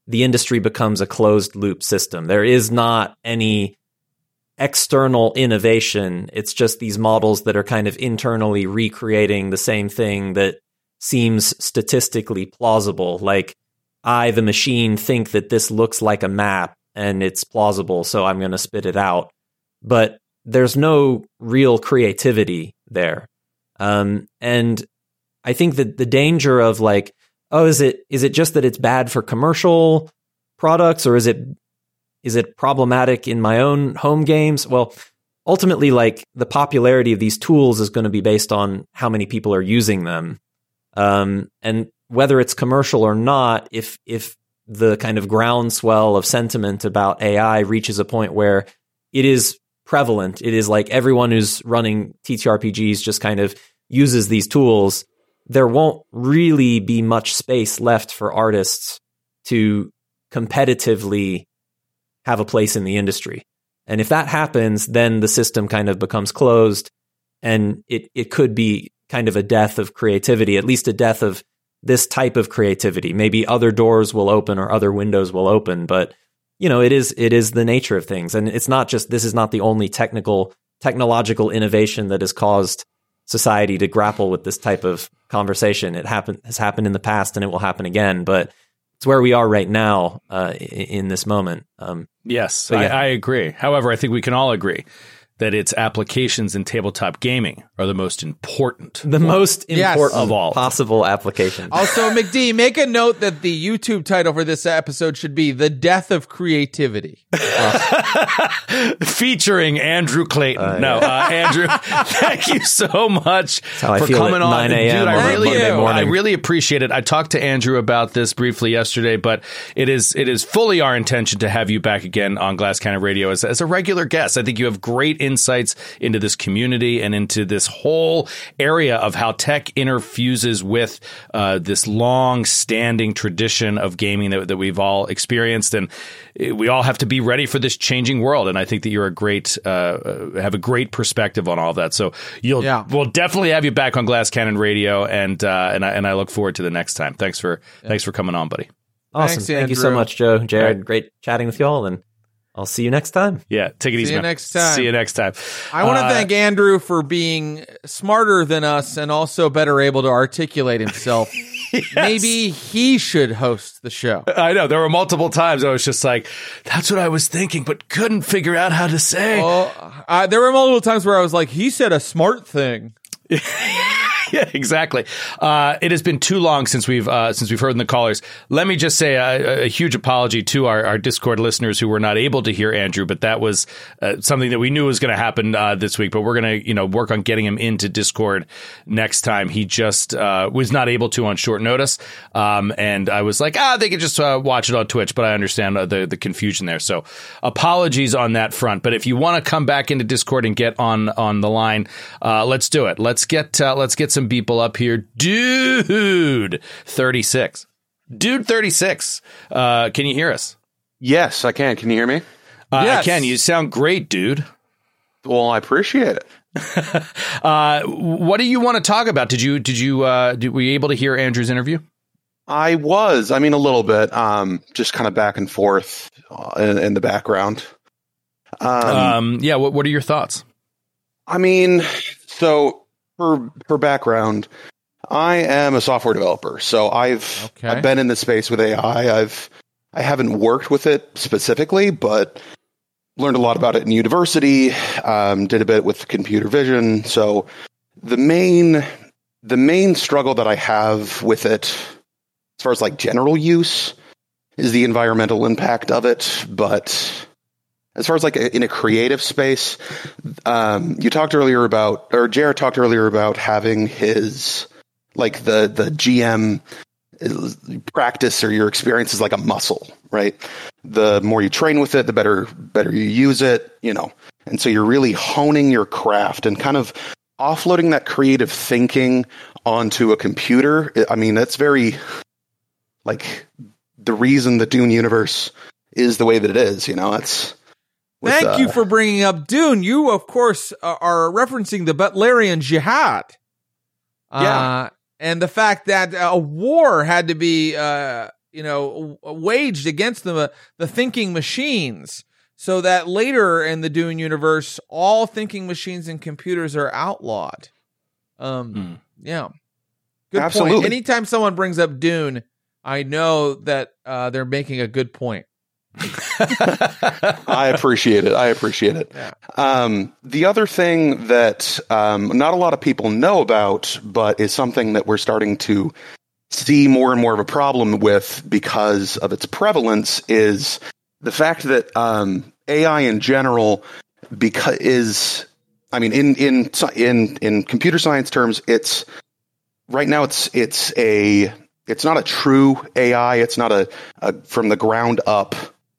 the industry becomes a closed loop system. There is not any external innovation. It's just these models that are kind of internally recreating the same thing that seems statistically plausible. Like, I, the machine, think that this looks like a map and it's plausible, so I'm going to spit it out. But there's no real creativity there. And I think that the danger of like, oh, is it just that it's bad for commercial products, or is it problematic in my own home games? Well, ultimately, like, the popularity of these tools is going to be based on how many people are using them. And whether it's commercial or not, if the kind of groundswell of sentiment about AI reaches a point where it is prevalent, it is like everyone who's running TTRPGs just kind of uses these tools, there won't really be much space left for artists to competitively have a place in the industry. And if that happens, then the system kind of becomes closed, and it could be kind of a death of creativity, at least a death of this type of creativity. Maybe other doors will open or other windows will open, but it is the nature of things. And it's not just, this is not the only technological innovation that has caused society to grapple with this type of conversation. It has happened in the past, and it will happen again, but it's where we are right now in this moment. Yes, I agree. However, I think we can all agree that its applications in tabletop gaming are the most important. The most important of all possible applications. Also, McD, make a note that the YouTube title for this episode should be The Death of Creativity. Featuring Andrew Clayton. Andrew, thank you so much for coming on. 9 a.m. Dude, I really appreciate it. I talked to Andrew about this briefly yesterday, but it is fully our intention to have you back again on Glass Cannon Radio as a regular guest. I think you have great insights into this community and into this whole area of how tech interfuses with this long-standing tradition of gaming that we've all experienced, and we all have to be ready for this changing world. And I think that you're have a great perspective on all of that. So we'll definitely have you back on Glass Cannon Radio, and I look forward to the next time. Thanks for coming on, buddy. Awesome. Thanks, Thank you so much, Joe, Jared. Great chatting with y'all, and I'll see you next time. Yeah, take it easy, man. See you next time. I want to thank Andrew for being smarter than us and also better able to articulate himself. Yes. Maybe he should host the show. I know. There were multiple times I was just like, that's what I was thinking, but couldn't figure out how to say. There were multiple times where I was like, he said a smart thing. Yeah, exactly. It has been too long since we've heard in the callers. Let me just say a huge apology to our Discord listeners who were not able to hear Andrew, but that was something that we knew was going to happen this week. But we're going to work on getting him into Discord next time. He just was not able to on short notice, and I was like, they could just watch it on Twitch. But I understand the confusion there, so apologies on that front. But if you want to come back into Discord and get on the line, let's do it. Let's get some people up here. Dude 36. Can you hear us? Yes, I can. Can you hear me? Yes. I can. You sound great, dude. Well, I appreciate it. What do you want to talk about? Were you able to hear Andrew's interview? I was. I mean, a little bit. Just kind of back and forth in the background. What are your thoughts? I mean, so for background, I am a software developer, so I've been in the space with AI. I haven't worked with it specifically, but learned a lot about it in university. Did a bit with computer vision. So the main struggle that I have with it, as far as like general use, is the environmental impact of it. But as far as like in a creative space, Jared talked earlier about having his, like the GM practice or your experience is like a muscle, right? The more you train with it, the better you use it, and so you're really honing your craft and kind of offloading that creative thinking onto a computer. I mean, that's very like the reason the Dune universe is the way that it is, it's. Thank you for bringing up Dune. You, of course, are referencing the Butlerian Jihad. And the fact that a war had to be waged against the thinking machines, so that later in the Dune universe, all thinking machines and computers are outlawed. Yeah. Good Absolutely. point. Anytime someone brings up Dune, I know that they're making a good point. I appreciate it. Yeah. The other thing that not a lot of people know about, but is something that we're starting to see more and more of a problem with because of its prevalence, is the fact that AI in general in computer science terms, it's right now it's not a true AI. It's not a from the ground up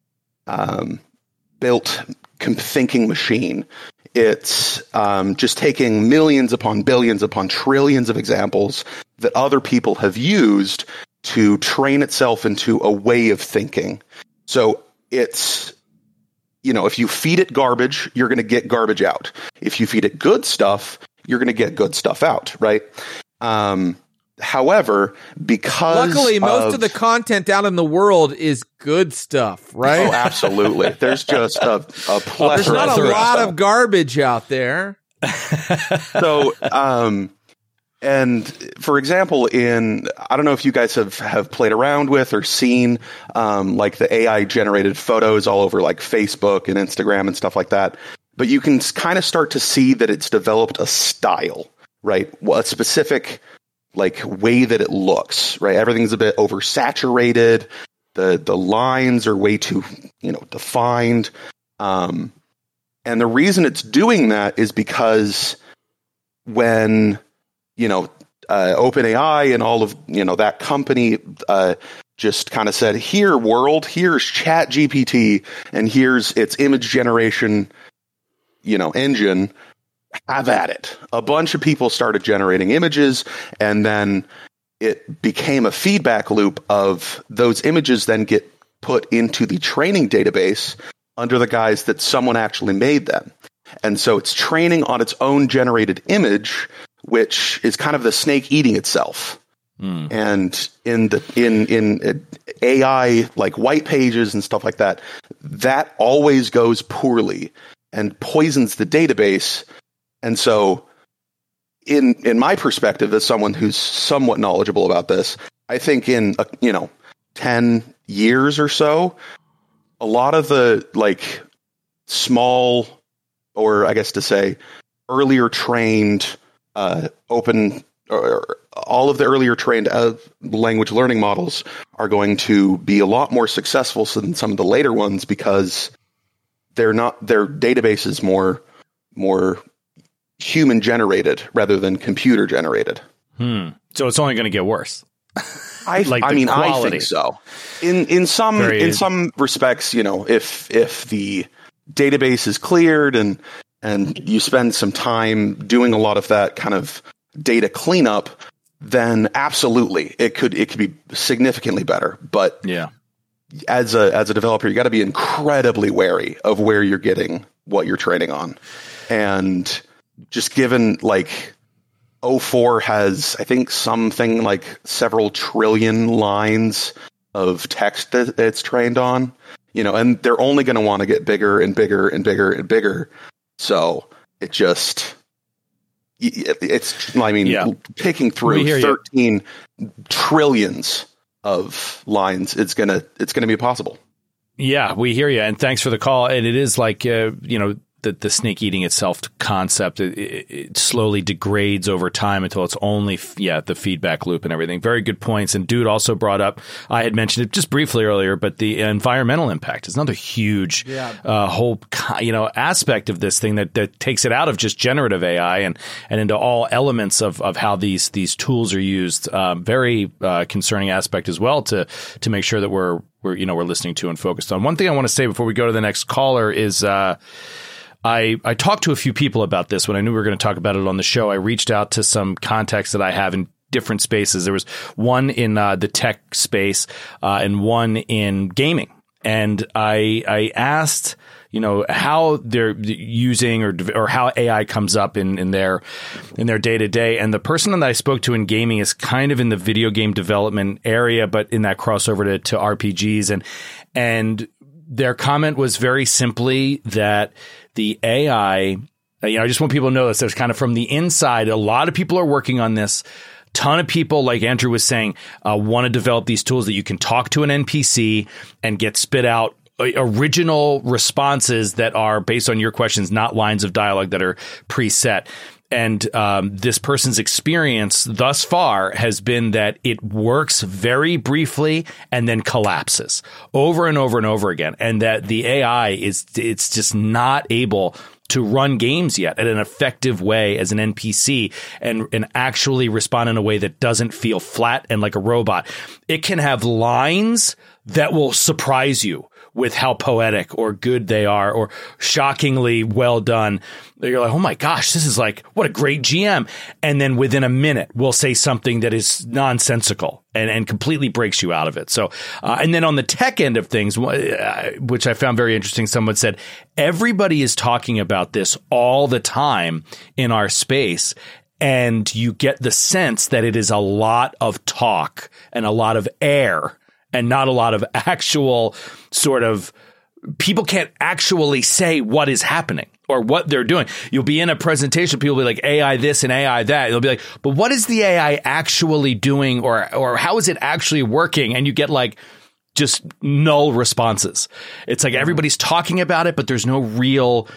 built thinking machine. It's just taking millions upon billions upon trillions of examples that other people have used to train itself into a way of thinking. So it's, if you feed it garbage, you're going to get garbage out. If you feed it good stuff, you're going to get good stuff out, right? However, because luckily most of the content out in the world is good stuff, right? Oh, absolutely. There's just a plethora. There's not a lot of garbage out there. So, and for example, I don't know if you guys have played around with or seen like the AI generated photos all over like Facebook and Instagram and stuff like that. But you can kind of start to see that it's developed a style, right? A specific like way that it looks, right? Everything's a bit oversaturated. The lines are way too, defined. And the reason it's doing that is because when, OpenAI and all of, that company just kind of said, here world, here's ChatGPT and here's its image generation, engine. Have at it. A bunch of people started generating images, and then it became a feedback loop of those images then get put into the training database under the guise that someone actually made them. And so it's training on its own generated image, which is kind of the snake eating itself. And in AI, like white pages and stuff like that, that always goes poorly and poisons the database. And so in my perspective, as someone who's somewhat knowledgeable about this, I think in 10 years or so, a lot of the like small, or I guess to say earlier trained all of the earlier trained language learning models are going to be a lot more successful than some of the later ones, because their database is more human generated rather than computer generated. So it's only going to get worse. I think so. In some respects, if the database is cleared and you spend some time doing a lot of that kind of data cleanup, then absolutely it could be significantly better. But yeah, as a developer, you got to be incredibly wary of where you're getting what you're training on. And just given like O4 has, I think, something like several trillion lines of text that it's trained on, and they're only going to want to get bigger and bigger and bigger and bigger. So picking through 13 trillions of lines, it's going to be possible. Yeah, we hear you. And thanks for the call. And it is like, the snake eating itself concept, it slowly degrades over time until it's only the feedback loop and everything. Very good points. And Dude also brought up, I had mentioned it just briefly earlier, but the environmental impact is another huge whole aspect of this thing that takes it out of just generative AI and into all elements of how these tools are used. Very concerning aspect as well to make sure that we're listening to and focused on. One thing I want to say before we go to the next caller is I talked to a few people about this when I knew we were going to talk about it on the show. I reached out to some contacts that I have in different spaces. There was one in the tech space and one in gaming. And I asked, how they're using or how AI comes up in their day to day. And the person that I spoke to in gaming is kind of in the video game development area, but in that crossover to RPGs. And their comment was very simply that the AI, I just want people to know this. There's kind of from the inside, a lot of people are working on this. Ton of people, like Andrew was saying, want to develop these tools that you can talk to an NPC and get spit out original responses that are based on your questions, not lines of dialogue that are preset. And this person's experience thus far has been that it works very briefly and then collapses over and over and over again. And that the AI it's just not able to run games yet in an effective way as an NPC and actually respond in a way that doesn't feel flat and like a robot. It can have lines that will surprise you with how poetic or good they are or shockingly well done. You're like, oh my gosh, this is like, what a great GM. And then within a minute, we'll say something that is nonsensical and completely breaks you out of it. So, and then on the tech end of things, which I found very interesting, someone said, everybody is talking about this all the time in our space. And you get the sense that it is a lot of talk and a lot of air and not a lot of actual sort of people can't actually say what is happening or what they're doing. You'll be in a presentation, people will be like AI this and AI that. They'll be like, but what is the AI actually doing or how is it actually working? And you get like just null responses. It's like everybody's talking about it, but there's no real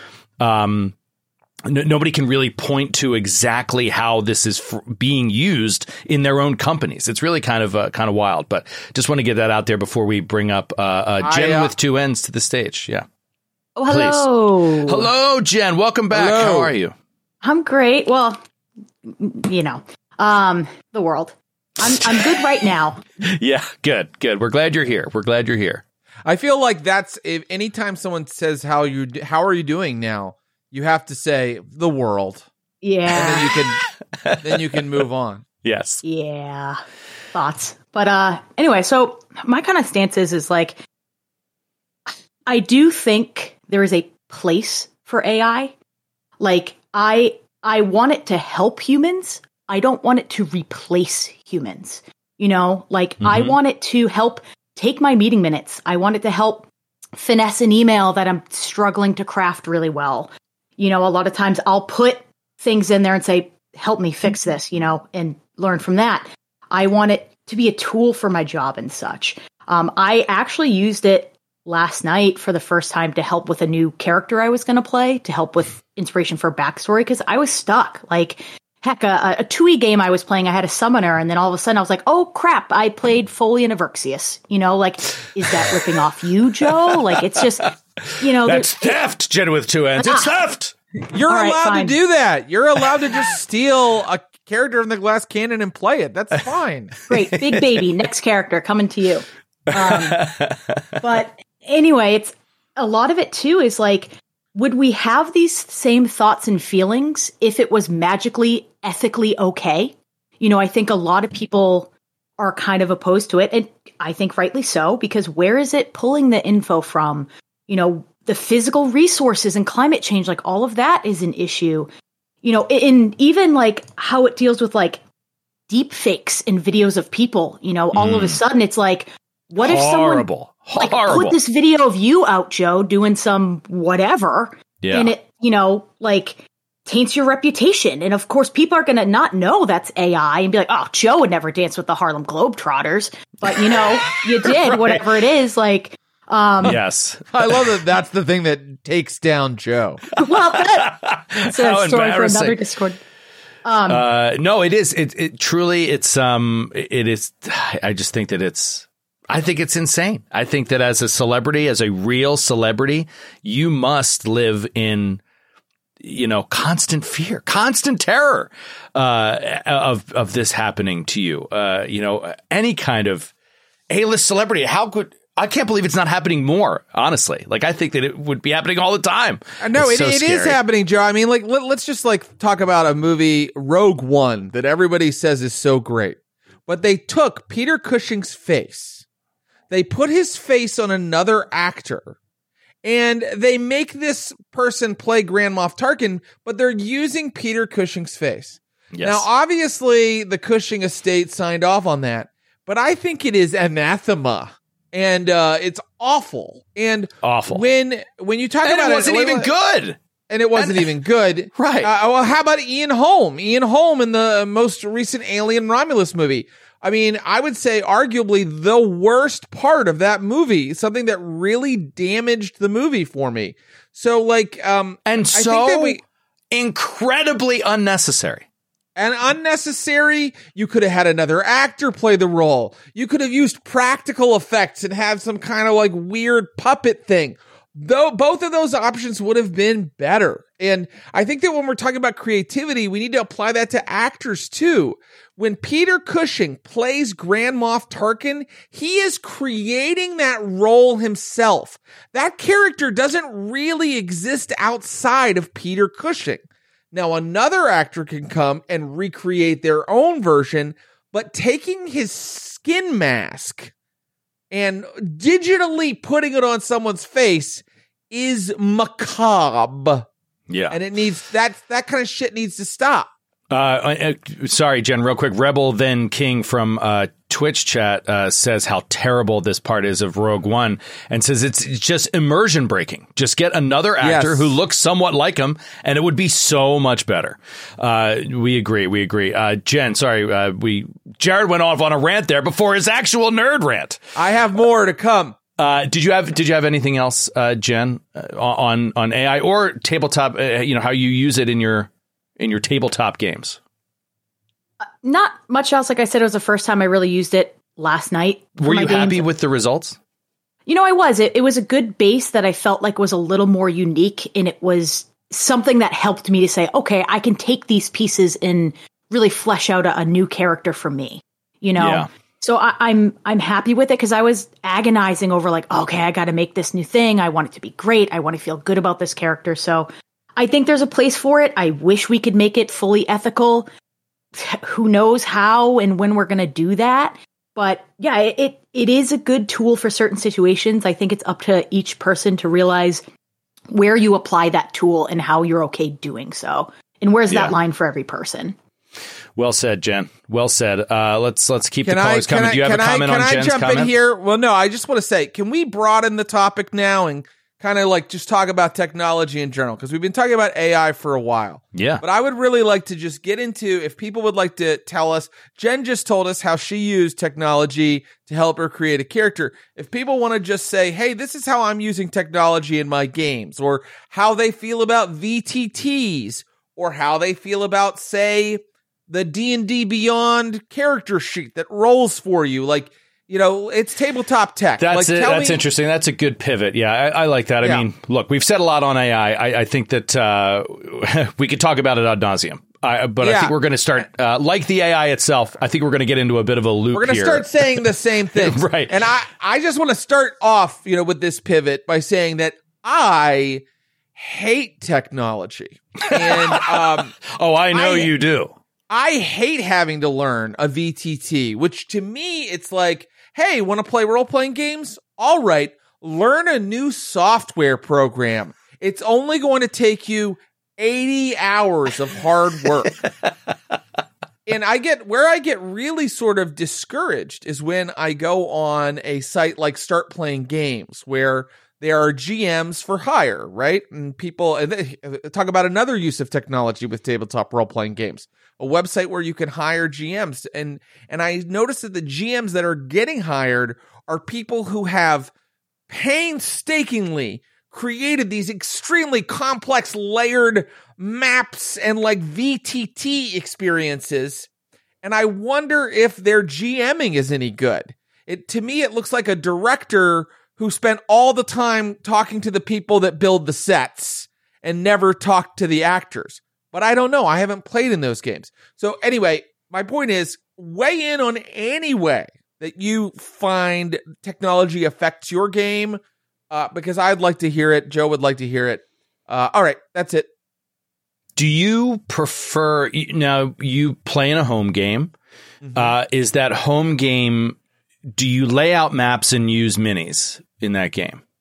nobody can really point to exactly how this is being used in their own companies. It's really kind of wild, but just want to get that out there before we bring up Jen with two N's to the stage. Yeah. Oh, hello. Please. Hello, Jen. Welcome back. Hello. How are you? I'm great. Well, the world. I'm good right now. Yeah, good. We're glad you're here. I feel like that's if anytime someone says how are you doing now, you have to say the world. Yeah. And then you can move on. Yes. Yeah. Thoughts. But anyway, so my kind of stance is like, I do think there is a place for AI. Like I want it to help humans. I don't want it to replace humans. I want it to help take my meeting minutes. I want it to help finesse an email that I'm struggling to craft really well. A lot of times I'll put things in there and say, help me fix this, and learn from that. I want it to be a tool for my job and such. I actually used it last night for the first time to help with a new character I was going to play, to help with inspiration for backstory, because I was stuck. Like, heck, a 2E game I was playing, I had a summoner, and then all of a sudden I was like, oh, crap, I played Folian of Evirxius. Is that ripping off you, Joe? Like, it's just... that's theft, Jen with two N's. It's theft. You're allowed to do that. You're allowed to just steal a character in the Glass Cannon and play it. That's fine. Great. Big baby. Next character coming to you. But anyway, it's a lot of it too is like, would we have these same thoughts and feelings if it was magically, ethically okay? I think a lot of people are kind of opposed to it. And I think rightly so, because where is it pulling the info from? The physical resources and climate change, like all of that is an issue, in even like how it deals with like deep fakes in videos of people, all of a sudden it's like, what if someone like put this video of you out, Joe, doing some whatever, and it, like taints your reputation. And of course, people are going to not know that's AI and be like, oh, Joe would never dance with the Harlem Globetrotters, but you did right. Whatever it is, like, yes, I love that. That's the thing that takes down Joe. Well, that's a story for another Discord. No, it is. It truly. It is. I just think that I think it's insane. I think that as a celebrity, as a real celebrity, you must live in, constant fear, constant terror of this happening to you. Any kind of A-list celebrity. I can't believe it's not happening more, honestly. Like, I think that it would be happening all the time. No, it is happening, Joe. I mean, like, let's just, like, talk about a movie, Rogue One, that everybody says is so great. But they took Peter Cushing's face, they put his face on another actor, And they make this person play Grand Moff Tarkin, but they're using Peter Cushing's face. Yes. Now, obviously, the Cushing estate signed off on that, but I think it is anathema, and it's awful. And awful. When you talk about it, wasn't even good. And it wasn't even good. Right. Well, how about Ian Holm? Ian Holm in the most recent Alien Romulus movie. I mean, I would say arguably the worst part of that movie, something that really damaged the movie for me. So like, and I so think that incredibly unnecessary. And unnecessary. You could have had another actor play the role. You could have used practical effects and have some kind of like weird puppet thing. Though both of those options would have been better. And I think that when we're talking about creativity, we need to apply that to actors too. When Peter Cushing plays Grand Moff Tarkin, he is creating that role himself. That character doesn't really exist outside of Peter Cushing. Now, another actor can come and recreate their own version, but taking his skin mask and digitally putting it on someone's face is macabre. Yeah. And it needs that kind of shit needs to stop. Sorry, Jen, real quick. Rebel Then King from Twitch chat says how terrible this part is of Rogue One and says it's just immersion breaking. Just get another actor who looks somewhat like him and it would be so much better. We agree. Jen, sorry, Jared went off on a rant there before his actual nerd rant. I have more to come. Did you have anything else, Jen, on AI or tabletop, how you use it in your tabletop games? Not much else. Like I said, it was the first time I really used it last night. Were you happy with the results? I was. It was a good base that I felt like was a little more unique, and it was something that helped me to say, okay, I can take these pieces and really flesh out a new character for me, Yeah. So I'm happy with it because I was agonizing over like, okay, I got to make this new thing. I want it to be great. I want to feel good about this character. So I think there's a place for it. I wish we could make it fully ethical. Who knows how and when we're going to do that. But yeah, it is a good tool for certain situations. I think it's up to each person to realize where you apply that tool and how you're okay doing so. And where's that line for every person? Well said, Jen. Well said. Let's keep the callers coming. Do you have a comment on Jen's comment? Can I jump in here? Well, no, I just want to say, can we broaden the topic now and kind of like just talk about technology in general? Because we've been talking about AI for a while. Yeah. But I would really like to just get into, if people would like to tell us, Jen just told us how she used technology to help her create a character. If people want to just say, hey, this is how I'm using technology in my games, or how they feel about VTTs, or how they feel about, say, the D&D Beyond character sheet that rolls for you. Like, it's tabletop tech. That's interesting. That's a good pivot. Yeah, I like that. I mean, look, we've said a lot on AI. I think that we could talk about it ad nauseum. But I think we're going to start, like the AI itself, I think we're going to get into a bit of a loop here. We're going to start saying the same thing. Right. And I just want to start off, with this pivot by saying that I hate technology. And I know you do. I hate having to learn a VTT, which to me, it's like, hey, want to play role-playing games? All right, learn a new software program. It's only going to take you 80 hours of hard work. And I get really sort of discouraged is when I go on a site like Start Playing Games, where there are GMs for hire, right? And they talk about another use of technology with tabletop role-playing games. A website where you can hire GMs. And I noticed that the GMs that are getting hired are people who have painstakingly created these extremely complex layered maps and like VTT experiences. And I wonder if their GMing is any good. To me, it looks like a director who spent all the time talking to the people that build the sets and never talked to the actors. But I don't know. I haven't played in those games. So anyway, my point is, weigh in on any way that you find technology affects your game, because I'd like to hear it. Joe would like to hear it. All right, that's it. Do you prefer, now you play in a home game. Is that home game, do you lay out maps and use minis in that game?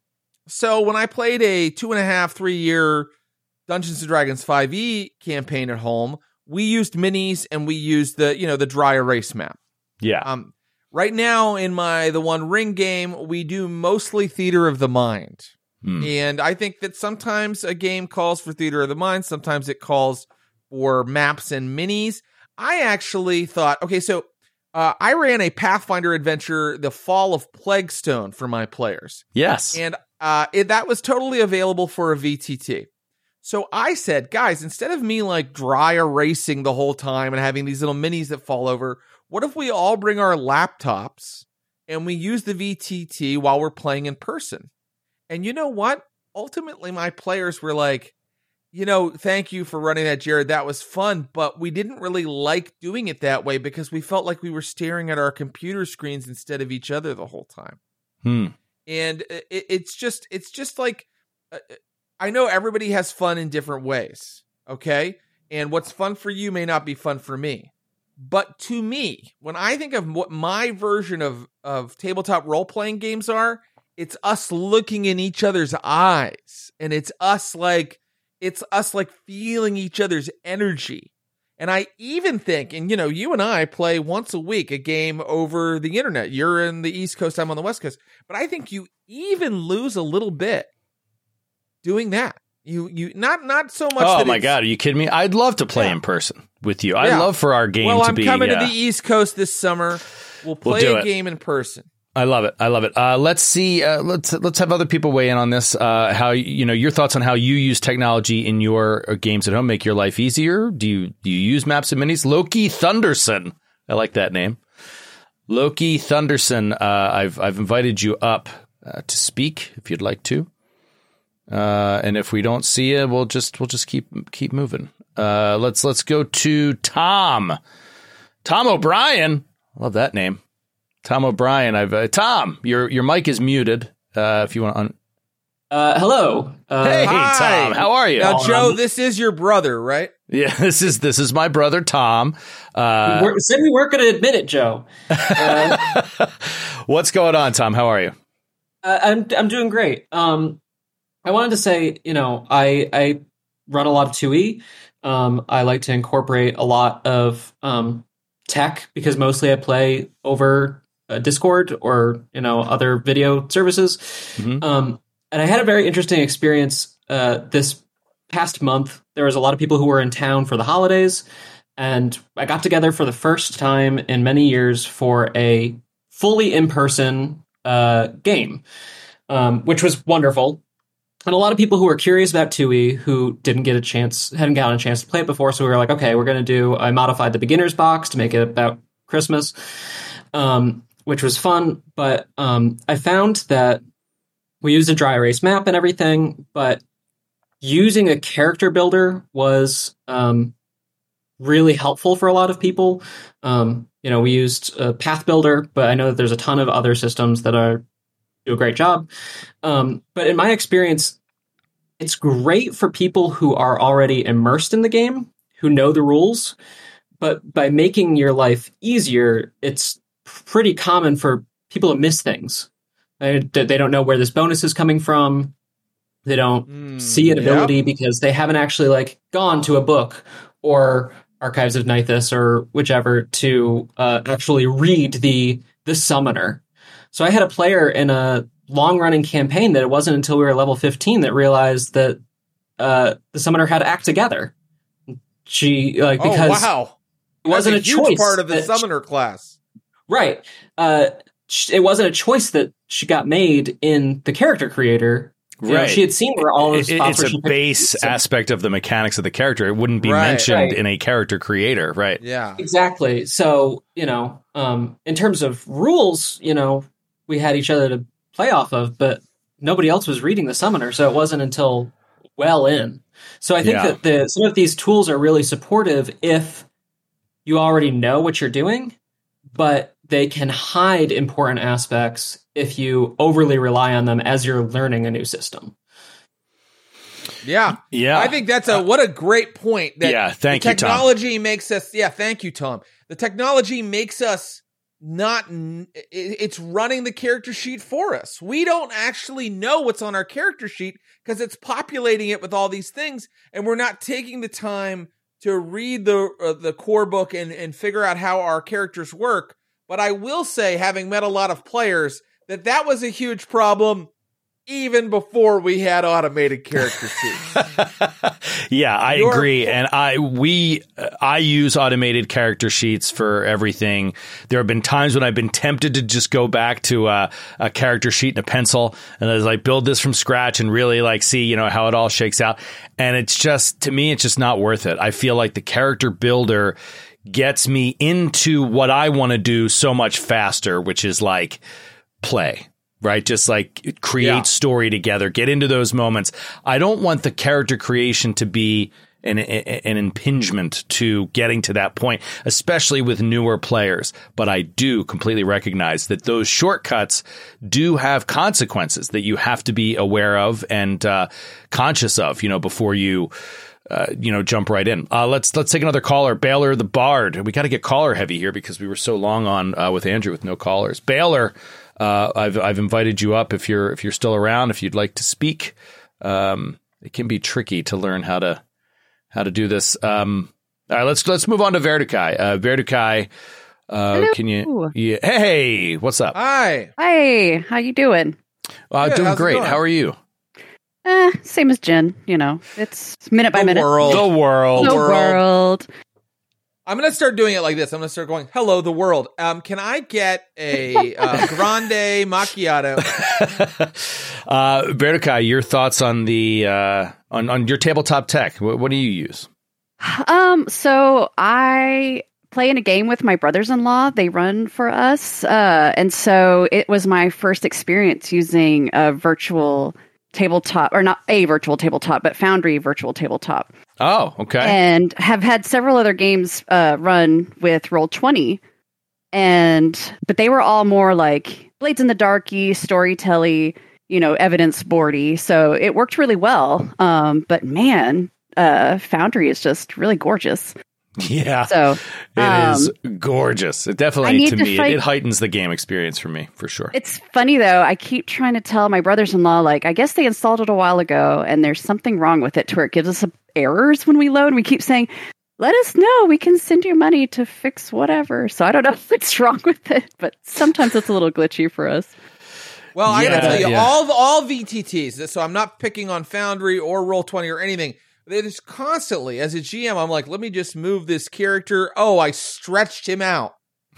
So when I played a 2.5, 3 year Dungeons & Dragons 5e campaign at home, we used minis and we used the dry erase map. Yeah. Right now in the One Ring game, we do mostly Theater of the Mind. And I think that sometimes a game calls for Theater of the Mind, sometimes it calls for maps and minis. I actually thought, okay, so I ran a Pathfinder adventure, The Fall of Plaguestone, for my players. Yes. And that was totally available for a VTT. So I said, guys, instead of me like dry erasing the whole time and having these little minis that fall over, what if we all bring our laptops and we use the VTT while we're playing in person? And you know what? Ultimately, my players were like, thank you for running that, Jared. That was fun, but we didn't really like doing it that way because we felt like we were staring at our computer screens instead of each other the whole time. And it's just like, I know everybody has fun in different ways, okay? And what's fun for you may not be fun for me. But to me, when I think of what my version of tabletop role-playing games are, it's us looking in each other's eyes. And it's us like feeling each other's energy. And I even think, and you and I play once a week a game over the internet. You're in the East Coast, I'm on the West Coast. But I think you even lose a little bit doing that. You not so much. Oh my God, are you kidding me? I'd love to play in person with you. I'd love for our game to be. Well, I'm coming to the East Coast this summer. We'll play a game in person. I love it. Let's see. Let's have other people weigh in on this. How your thoughts on how you use technology in your games at home make your life easier. Do you use maps and minis? Loki Thunderson, I like that name. Loki Thunderson. I've invited you up to speak if you'd like to. And if we don't see you, we'll just keep moving. Let's go to Tom O'Brien. I love that name. Tom O'Brien. Tom, your mic is muted. If you want to. Hello. Hey, hi. Tom. How are you? Now, Joe, this is your brother, right? Yeah, this is my brother, Tom. Said we weren't going to admit it, Joe. What's going on, Tom? How are you? I'm doing great. I wanted to say, I run a lot of 2E. I like to incorporate a lot of tech because mostly I play over Discord or other video services. Mm-hmm. And I had a very interesting experience this past month. There was a lot of people who were in town for the holidays, and I got together for the first time in many years for a fully in-person game, which was wonderful. And a lot of people who were curious about 2E who hadn't gotten a chance to play it before. So we were like, okay, I modified the beginner's box to make it about Christmas, which was fun. But I found that we used a dry erase map and everything, but using a character builder was really helpful for a lot of people. We used a Path Builder, but I know that there's a ton of other systems that do a great job. But in my experience, it's great for people who are already immersed in the game, who know the rules. But by making your life easier, it's pretty common for people to miss things. They don't know where this bonus is coming from. They don't see an ability because they haven't actually gone to a book or Archives of Nithis or whichever to actually read the summoner. So I had a player in a long-running campaign that it wasn't until we were level 15 that realized that the summoner had to act together. She because it wasn't a choice. Part of the summoner class, right? It wasn't a choice that she got made in the character creator. Right. She had seen where all of it's a base aspect of the mechanics of the character. It wouldn't be mentioned in a character creator, right? Yeah, exactly. So in terms of rules, we had each other to play off of, but nobody else was reading the summoner, so it wasn't until well in. So I think that some of these tools are really supportive if you already know what you're doing, but they can hide important aspects if you overly rely on them as you're learning a new system. Yeah. I think that's what a great point. Thank you, Tom. Technology makes us. Yeah, thank you, Tom. The technology makes us it's running the character sheet for us. We don't actually know what's on our character sheet because it's populating it with all these things, and we're not taking the time to read the core book and figure out how our characters work. But I will say, having met a lot of players, that was a huge problem even before we had automated character sheets. Yeah, I agree. And I use automated character sheets for everything. There have been times when I've been tempted to just go back to a character sheet and a pencil and I was like, build this from scratch and really like see, how it all shakes out. And it's just, to me, it's just not worth it. I feel like the character builder gets me into what I want to do so much faster, which is like play. Right? Just like create story together, get into those moments. I don't want the character creation to be an impingement to getting to that point, especially with newer players. But I do completely recognize that those shortcuts do have consequences that you have to be aware of and conscious of, before you jump right in. Let's take another caller. Baylor the Bard. We got to get caller heavy here because we were so long on with Andrew with no callers. Baylor. I've invited you up if you're still around, if you'd like to speak. It can be tricky to learn how to do this. All right, let's move on to Verdukai. Verdukai, can you? Yeah, hey, what's up? Hi, how you doing? Doing great. How are you? Same as Jen. It's minute by minute. The world. I'm going to start doing it like this. I'm going to start going, hello, the world. Can I get a grande macchiato? Verdukai, your thoughts on the on your tabletop tech. What do you use? So I play in a game with my brothers-in-law. They run for us. And so it was my first experience using a virtual tabletop, or not a virtual tabletop, but Foundry virtual tabletop. Oh, okay. And have had several other games run with Roll20, but they were all more like Blades in the Darky, storytelly, evidence boardy. So it worked really well. But man, Foundry is just really gorgeous. Yeah, so it is gorgeous. It definitely, to me, it heightens the game experience for me, for sure. It's funny, though. I keep trying to tell my brothers-in-law, like, I guess they installed it a while ago, and there's something wrong with it to where it gives us errors when we load. We keep saying, let us know. We can send you money to fix whatever. So I don't know if it's wrong with it, but sometimes it's a little glitchy for us. Well, I got to tell you, all VTTs, so I'm not picking on Foundry or Roll20 or anything. It is constantly, as a GM, I'm like, let me just move this character. Oh, I stretched him out.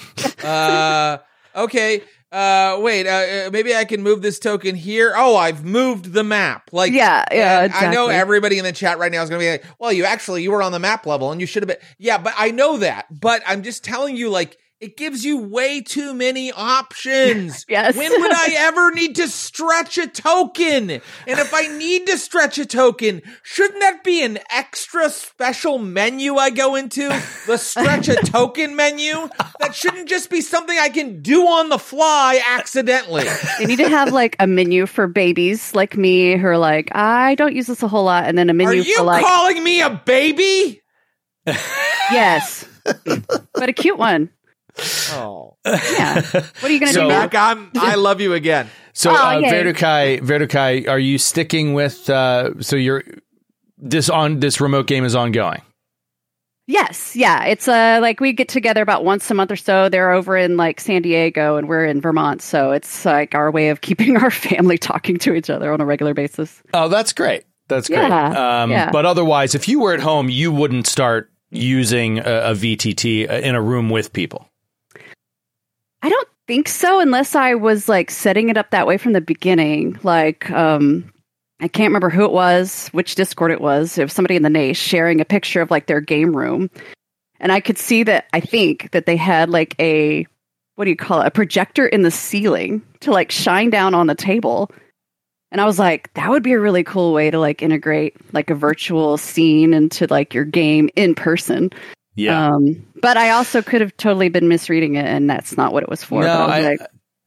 Okay. Wait, maybe I can move this token here. Oh, I've moved the map. Like, yeah, exactly. I know everybody in the chat right now is going to be like, well, you were on the map level and you should have been. Yeah, but I know that. But I'm just telling you, like, it gives you way too many options. Yes. When would I ever need to stretch a token? And if I need to stretch a token, shouldn't that be an extra special menu I go into? The stretch a token menu? That shouldn't just be something I can do on the fly accidentally. They need to have like a menu for babies like me who are like, I don't use this a whole lot. And then a menu for like. Are you calling me a baby? Yes. But a cute one. Oh yeah! What are you going to do? Back I love you again. So, Verdukai, are you sticking with? So this remote game is ongoing. Yes, yeah. It's like we get together about once a month or so. They're over in like San Diego, and we're in Vermont. So it's like our way of keeping our family talking to each other on a regular basis. Oh, that's great. That's great. Yeah. But otherwise, if you were at home, you wouldn't start using a VTT in a room with people. I don't think so, unless I was like setting it up that way from the beginning. Like, I can't remember who it was, which Discord it was. It was somebody in the NACE sharing a picture of like their game room. And I could see that, I think that they had like a projector in the ceiling to like shine down on the table. And I was like, that would be a really cool way to like integrate like a virtual scene into like your game in person. Yeah. But I also could have totally been misreading it, and that's not what it was for. No,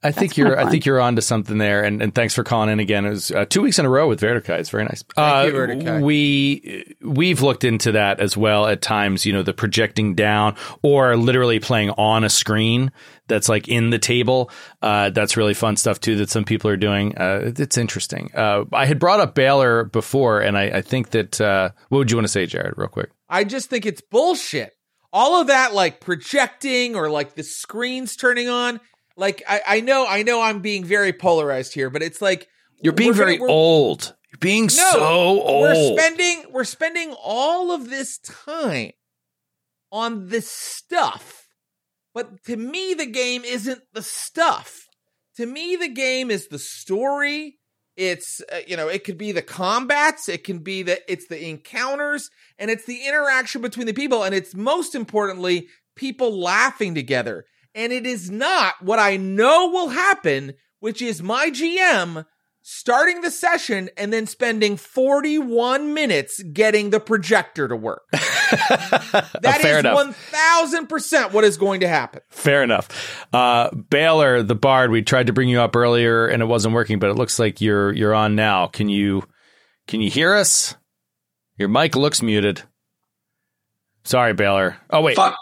I think you're onto something there, and thanks for calling in again. It was 2 weeks in a row with Vertica. It's very nice. Thank you, Vertica. We've looked into that as well at times. The projecting down or literally playing on a screen that's like in the table. That's really fun stuff too that some people are doing. It's interesting. I had brought up Baylor before, and I think that what would you want to say, Jared, real quick? I just think it's bullshit. All of that, like projecting or like the screens turning on. Like, I know I'm being very polarized here, but it's like you're being very old. You're being so old. We're spending all of this time on this stuff. But to me, the game isn't the stuff. To me, the game is the story. It's, it could be the combats. It can be it's the encounters, and it's the interaction between the people. And it's most importantly, people laughing together. And it is not what I know will happen, which is my GM starting the session and then spending 41 minutes getting the projector to work. That is 1,000% what is going to happen. Fair enough. Baylor, the Bard, we tried to bring you up earlier and it wasn't working, but it looks like you're on now. Can you hear us? Your mic looks muted. Sorry, Baylor. Oh, wait. Fuck.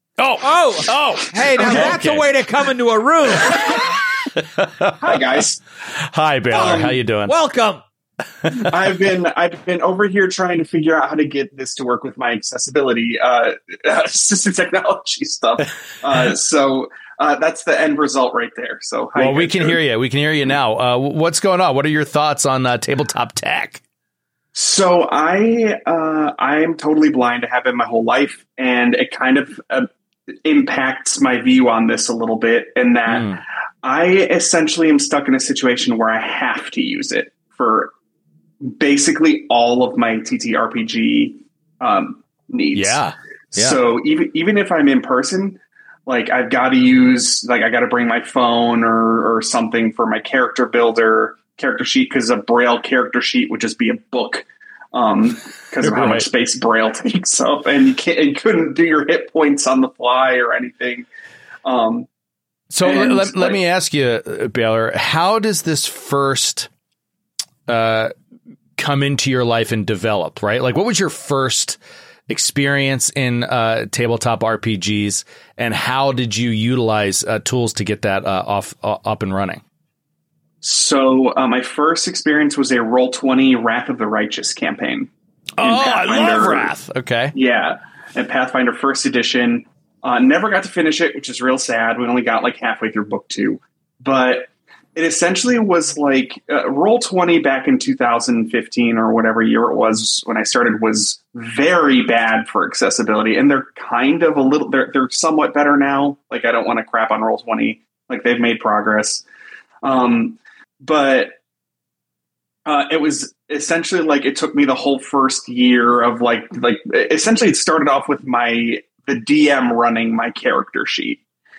Oh! Hey, now that's a way to come into a room. Hi, guys. Hi, Baylor. How you doing? Welcome. I've been over here trying to figure out how to get this to work with my accessibility assistive technology stuff. So that's the end result right there. So we can hear you. We can hear you now. What's going on? What are your thoughts on tabletop tech? So I'm totally blind. I have been my whole life, and it kind of impacts my view on this a little bit in that I essentially am stuck in a situation where I have to use it for basically all of my TTRPG needs. Yeah. So even if I'm in person, like I've got to use, like I got to bring my phone or something for my character builder character sheet, because a Braille character sheet would just be a book because of how much space Braille takes up, and you couldn't do your hit points on the fly or anything. So let me ask you, Baylor, how does this first come into your life and develop, right? Like, what was your first experience in tabletop RPGs, and how did you utilize tools to get that up and running? So my first experience was a Roll20 Wrath of the Righteous campaign. I love Wrath. Okay. Yeah. And Pathfinder 1st edition. Never got to finish it, which is real sad. We only got like halfway through book 2. But it essentially was like Roll20 back in 2015 or whatever year it was when I started was very bad for accessibility. And they're kind of they're somewhat better now. Like, I don't want to crap on Roll20. Like, they've made progress. But it was essentially like it took me the whole first year of like essentially it started off with the DM running my character sheet.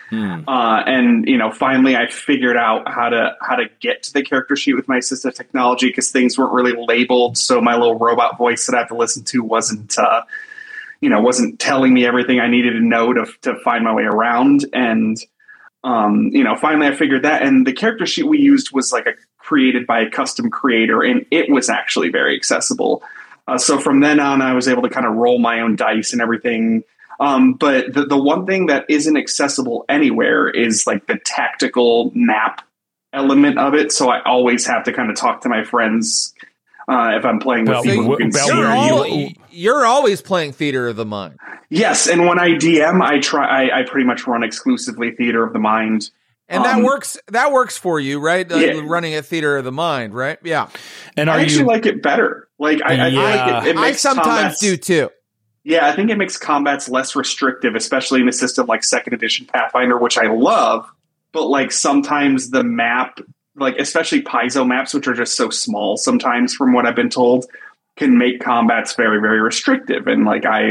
And finally I figured out how to get to the character sheet with my assistive technology, because things weren't really labeled. So my little robot voice that I have to listen to wasn't telling me everything I needed to know to find my way around. And finally I figured that, and the character sheet we used was like created by a custom creator, and it was actually very accessible. So from then on, I was able to kind of roll my own dice and everything. But the one thing that isn't accessible anywhere is like the tactical map element of it. So I always have to kind of talk to my friends if I'm playing with people who can see. You're always playing Theater of the Mind. Yes, and when I DM, I pretty much run exclusively Theater of the Mind. And that works for you, right? Running a Theater of the Mind, right? Yeah. And I actually like it better. Like I sometimes do too. Yeah, I think it makes combats less restrictive, especially in a system like 2nd edition Pathfinder, which I love. But like sometimes the map, like especially Paizo maps, which are just so small sometimes from what I've been told, can make combats very, very restrictive. And like I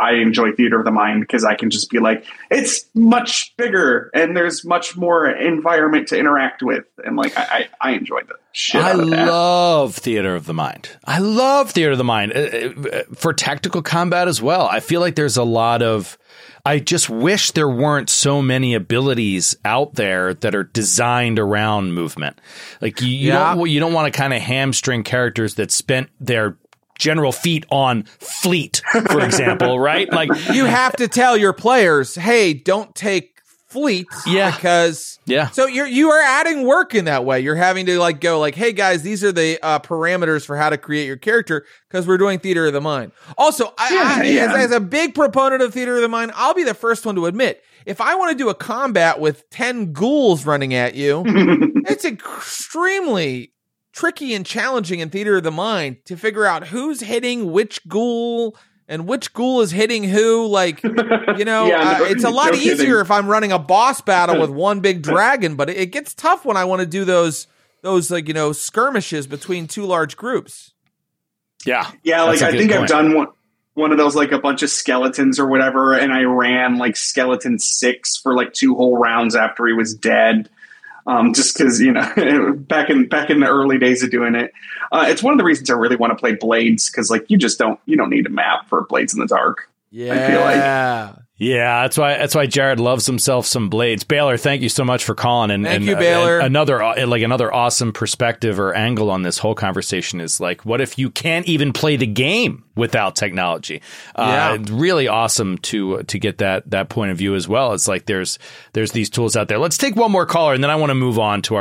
I enjoy Theater of the Mind because I can just be like, it's much bigger and there's much more environment to interact with. And like, I enjoyed the shit out of that. I love Theater of the Mind. I love Theater of the Mind for tactical combat as well. I feel like there's a lot of, I just wish there weren't so many abilities out there that are designed around movement. Like you don't want to kind of hamstring characters that spent their general feat on fleet, for example, right? Like you have to tell your players, hey, don't take fleet, because so you are adding work in that way. You're having to like go like, hey guys, these are the parameters for how to create your character because we're doing Theater of the Mind. Also, as a big proponent of Theater of the Mind, I'll be the first one to admit, if I want to do a combat with 10 ghouls running at you, it's extremely tricky and challenging in Theater of the Mind to figure out who's hitting which ghoul and which ghoul is hitting who. Like, it's a lot easier if I'm running a boss battle with one big dragon, but it gets tough when I want to do those like, skirmishes between two large groups. Yeah. Like I think I've done one of those, like a bunch of skeletons or whatever. And I ran like skeleton 6 for like 2 whole rounds after he was dead. Just because, back in the early days of doing it, it's one of the reasons I really want to play Blades because, like, you don't need a map for Blades in the Dark. Yeah, I feel like. Yeah, that's why Jared loves himself some Blades. Baylor, thank you so much for calling. And thank you, Baylor. Another awesome perspective or angle on this whole conversation is like, what if you can't even play the game without technology? Really awesome to get that point of view as well. It's like there's these tools out there. Let's take one more caller, and then I want to move on to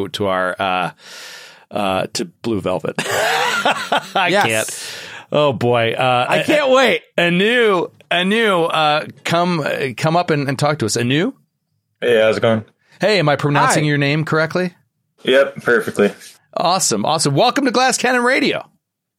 to Blue Velvet. I can't. Oh boy, I can't wait. Anu, come up and talk to us. Anu? Hey, how's it going? Hey, am I pronouncing your name correctly? Yep, perfectly. Awesome. Welcome to Glass Cannon Radio.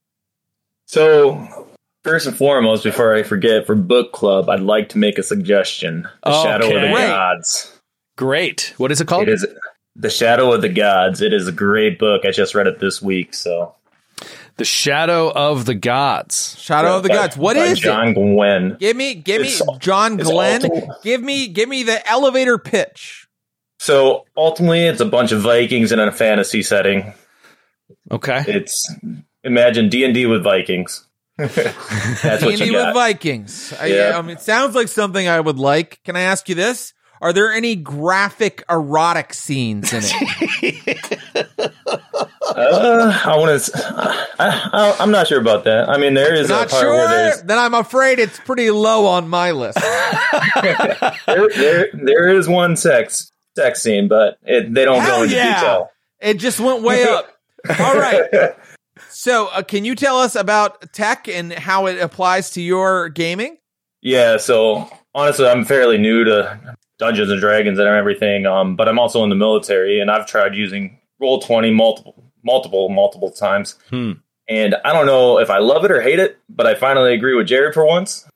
So, first and foremost, before I forget, for book club, I'd like to make a suggestion. The Shadow of the Gods. Great. What is it called? It is The Shadow of the Gods. It is a great book. I just read it this week, so... The Shadow of the Gods. Shadow of the Gods. What is John Glenn. Give me John Glenn. Give me the elevator pitch. So ultimately, it's a bunch of Vikings in a fantasy setting. Okay. Imagine D&D with Vikings. That's what D&D you got. with Vikings. Yeah. It sounds like something I would like. Can I ask you this? Are there any graphic erotic scenes in it? I'm not sure about that. I mean, there is not a part sure? where there's... Then I'm afraid it's pretty low on my list. there is one sex scene, but they don't go into detail. It just went way up. All right. So can you tell us about tech and how it applies to your gaming? Yeah, so honestly, I'm fairly new to Dungeons and Dragons and everything, but I'm also in the military, and I've tried using Roll20 multiple times. And I don't know if I love it or hate it, but I finally agree with Jared for once.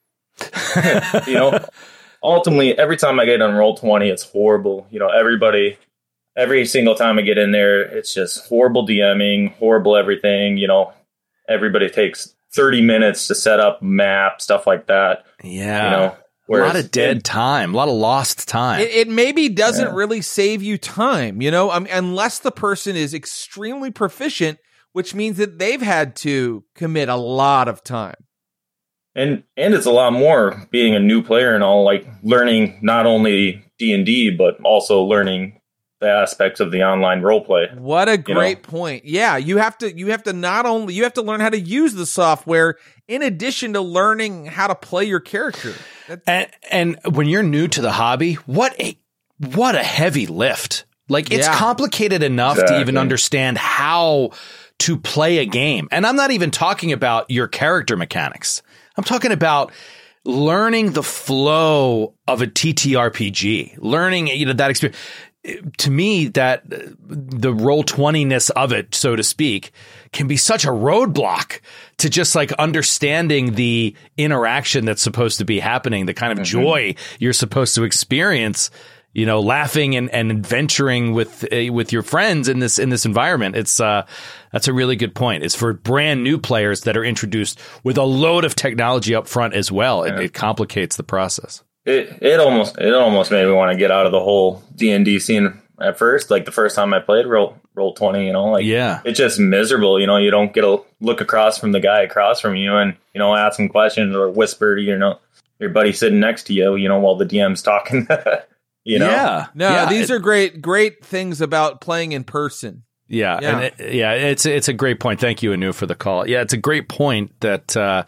Ultimately, every time I get on Roll20, it's horrible. Every single time I get in there, it's just horrible DMing, horrible everything. Everybody takes 30 minutes to set up map, stuff like that. Yeah. A lot of dead time, a lot of lost time. It maybe doesn't really save you time, unless the person is extremely proficient, which means that they've had to commit a lot of time. And it's a lot more being a new player and all, like learning not only D&D, but also learning the aspects of the online role play. What a great point. Yeah, you have to learn how to use the software in addition to learning how to play your character. And when you're new to the hobby, what a heavy lift. Like, it's complicated enough to even understand how to play a game. And I'm not even talking about your character mechanics. I'm talking about learning the flow of a TTRPG, learning, that experience. To me, that the Roll20-ness of it, so to speak, can be such a roadblock to just like understanding the interaction that's supposed to be happening, the kind of joy you're supposed to experience laughing and adventuring with your friends in this environment. It's that's a really good point. It's for brand new players that are introduced with a load of technology up front as well. Yeah. It complicates the process. It almost made me want to get out of the whole D&D scene at first. Like the first time I played Roll20, it's just miserable. You don't get a look across from the guy across from you and ask him questions or whisper to your buddy sitting next to you, while the DM's talking. These are great things about playing in person. And it's a great point. Thank you, Anu, for the call. Yeah, it's a great point that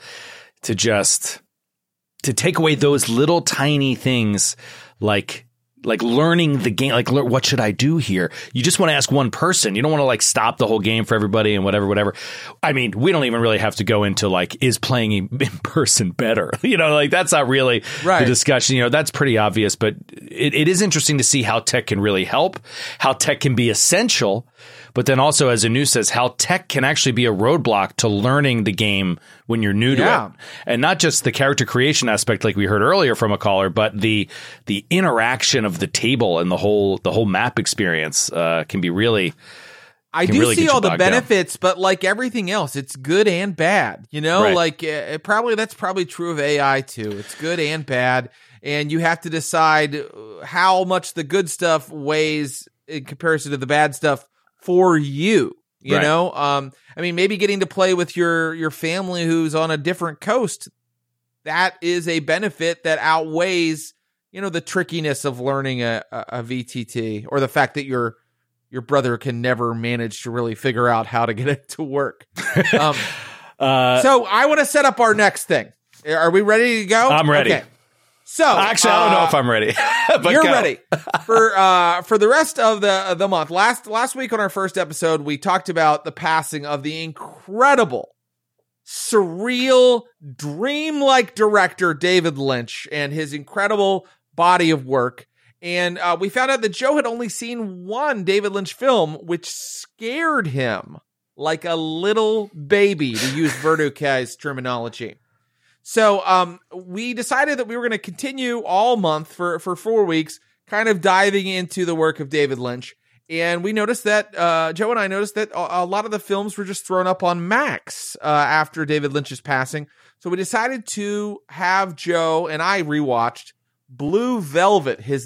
to take away those little tiny things like learning the game, what should I do here? You just want to ask one person. You don't want to stop the whole game for everybody and whatever. I mean, we don't even really have to go into is playing in person better? That's not really the discussion. That's pretty obvious, but it is interesting to see how tech can really help, how tech can be essential, but then also, as Anu says, how tech can actually be a roadblock to learning the game when you're new to it. And not just the character creation aspect like we heard earlier from a caller, but the interaction of the table and the whole map experience can be really... I do see all the benefits, but like everything else, it's good and bad. That's probably true of AI too. It's good and bad, and you have to decide how much the good stuff weighs in comparison to the bad stuff for you. You know, maybe getting to play with your family who's on a different coast, that is a benefit that outweighs, the trickiness of learning a VTT, or the fact that your brother can never manage to really figure out how to get it to work. So I want to set up our next thing. Are we ready to go? I'm ready. Okay. So actually, I don't know if I'm ready. But you're ready for the rest of the month. Last week on our first episode, we talked about the passing of the incredible, surreal, dreamlike director David Lynch and his incredible body of work. And we found out that Joe had only seen one David Lynch film, which scared him like a little baby, to use Verdukai's terminology. So we decided that we were going to continue all month for 4 weeks, kind of diving into the work of David Lynch. And we noticed that, Joe and I noticed that a lot of the films were just thrown up on Max after David Lynch's passing. So we decided to have Joe and I rewatched Blue Velvet, his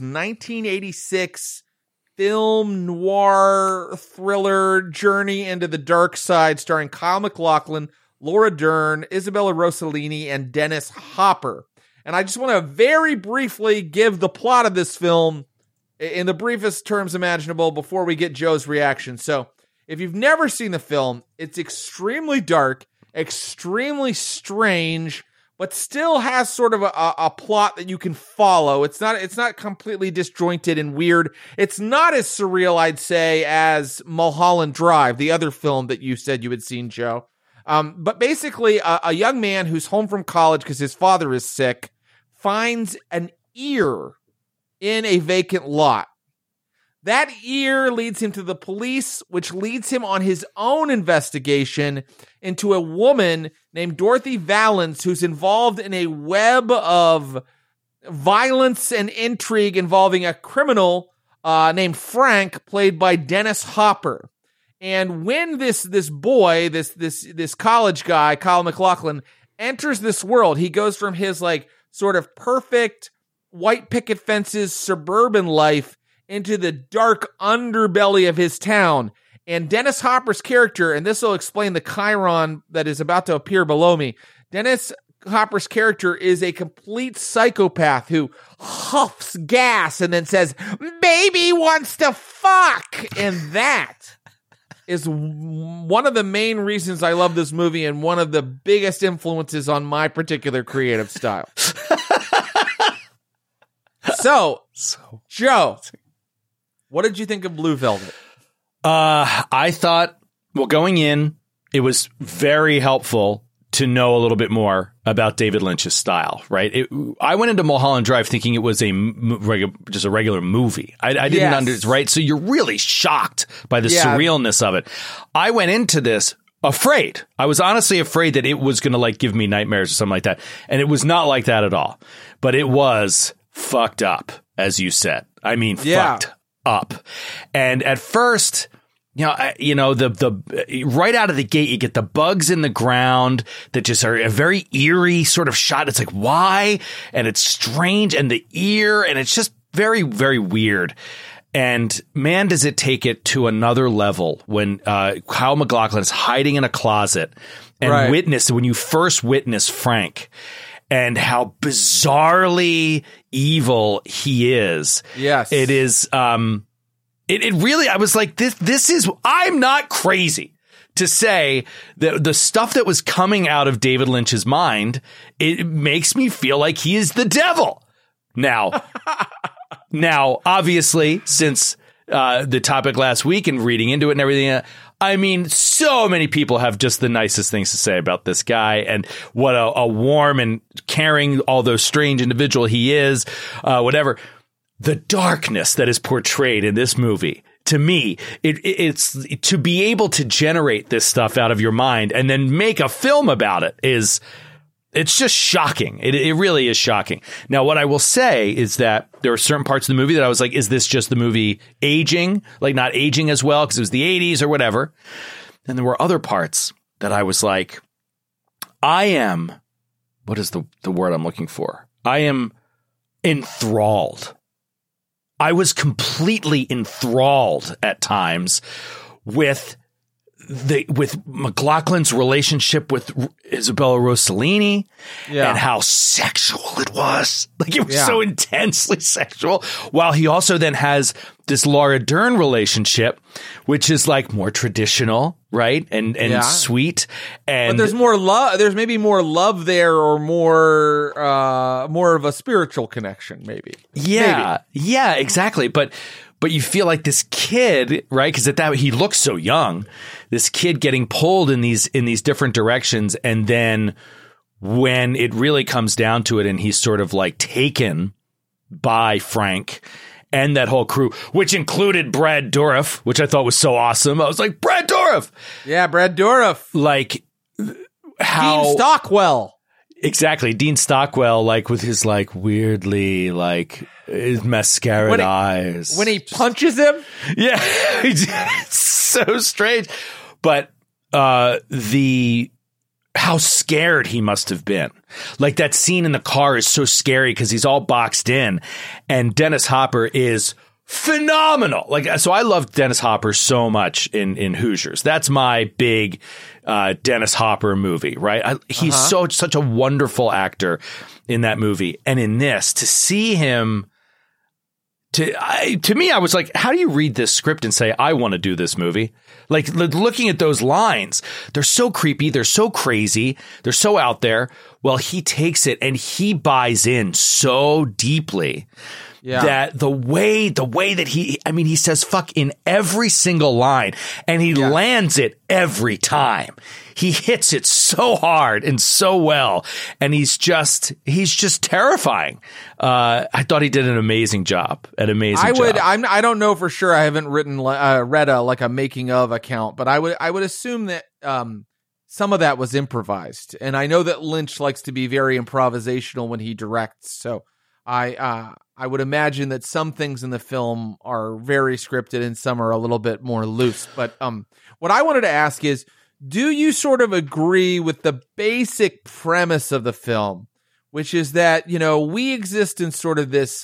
1986 film noir thriller journey into the dark side, starring Kyle MacLachlan, Laura Dern, Isabella Rossellini, and Dennis Hopper. And I just want to very briefly give the plot of this film in the briefest terms imaginable before we get Joe's reaction. So if you've never seen the film, it's extremely dark, extremely strange, but still has sort of a plot that you can follow. It's not completely disjointed and weird. It's not as surreal, I'd say, as Mulholland Drive, the other film that you said you had seen, Joe. But basically, a young man who's home from college because his father is sick finds an ear in a vacant lot. That ear leads him to the police, which leads him on his own investigation into a woman named Dorothy Valance, who's involved in a web of violence and intrigue involving a criminal named Frank, played by Dennis Hopper. And when this boy, this college guy, Kyle MacLachlan, enters this world, he goes from his sort of perfect white picket fences suburban life into the dark underbelly of his town. And Dennis Hopper's character, and this will explain the chyron that is about to appear below me, Dennis Hopper's character is a complete psychopath who huffs gas and then says, "Baby wants to fuck." And that is one of the main reasons I love this movie and one of the biggest influences on my particular creative style. So, Joe, what did you think of Blue Velvet? I thought, going in, it was very helpful to know a little bit more about David Lynch's style, right? I went into Mulholland Drive thinking it was just a regular movie. I didn't right? So you're really shocked by the surrealness of it. I went into this afraid. I was honestly afraid that it was going to give me nightmares or something like that. And it was not like that at all. But it was fucked up, as you said. I mean, fucked up. And at first, the right out of the gate, you get the bugs in the ground that just are a very eerie sort of shot. It's like, why? And it's strange, and the ear, and it's just very, very weird. And man, does it take it to another level when Kyle MacLachlan is hiding in a closet and when you first witness Frank and how bizarrely evil he is. Yes. It is, it really, I was like, this is, I'm not crazy to say that the stuff that was coming out of David Lynch's mind, it makes me feel like he is the devil. Now, obviously, since the topic last week and reading into it and everything, I mean, so many people have just the nicest things to say about this guy and what a warm and caring, although strange individual he is, whatever. The darkness that is portrayed in this movie, to me, it's to be able to generate this stuff out of your mind and then make a film about it it's just shocking. It really is shocking. Now, what I will say is that there are certain parts of the movie that I was like, is this just the movie aging? Like not aging as well because it was the 80s or whatever. And there were other parts that I was like, what is the word I'm looking for? I am enthralled. I was completely enthralled at times with MacLachlan's relationship with Isabella Rossellini and how sexual it was. Like it was so intensely sexual. While he also then has this Laura Dern relationship, which is like more traditional, right? And sweet. And but there's more love. There's maybe more love there, or more of a spiritual connection, maybe. Yeah, exactly. But you feel like this kid, right? Because at that he looks so young. This kid getting pulled in these different directions, and then when it really comes down to it, and he's sort of like taken by Frank and that whole crew, which included Brad Dourif, which I thought was so awesome. I was like, Brad Dourif, Brad Dourif, like how Dean Stockwell. Exactly. Dean Stockwell, like with his like weirdly like his mascara eyes. When he punches him? Yeah. It's so strange. But how scared he must have been. Like that scene in the car is so scary because he's all boxed in, and Dennis Hopper is phenomenal. Like, so I love Dennis Hopper so much in Hoosiers. That's my big Dennis Hopper movie, right? He's such a wonderful actor in that movie. And in this, to see him, to me, I was like, how do you read this script and say, I want to do this movie? Like looking at those lines, they're so creepy. They're so crazy. They're so out there. Well, he takes it and he buys in so deeply. Yeah. That the way that he says fuck in every single line, and he lands it every time. He hits it so hard and so well, and he's just terrifying. I thought he did an amazing job. I don't know for sure. I haven't read a making of account, but I would assume that some of that was improvised, and I know that Lynch likes to be very improvisational when he directs. So I would imagine that some things in the film are very scripted and some are a little bit more loose. But what I wanted to ask is, do you sort of agree with the basic premise of the film, which is that, we exist in sort of this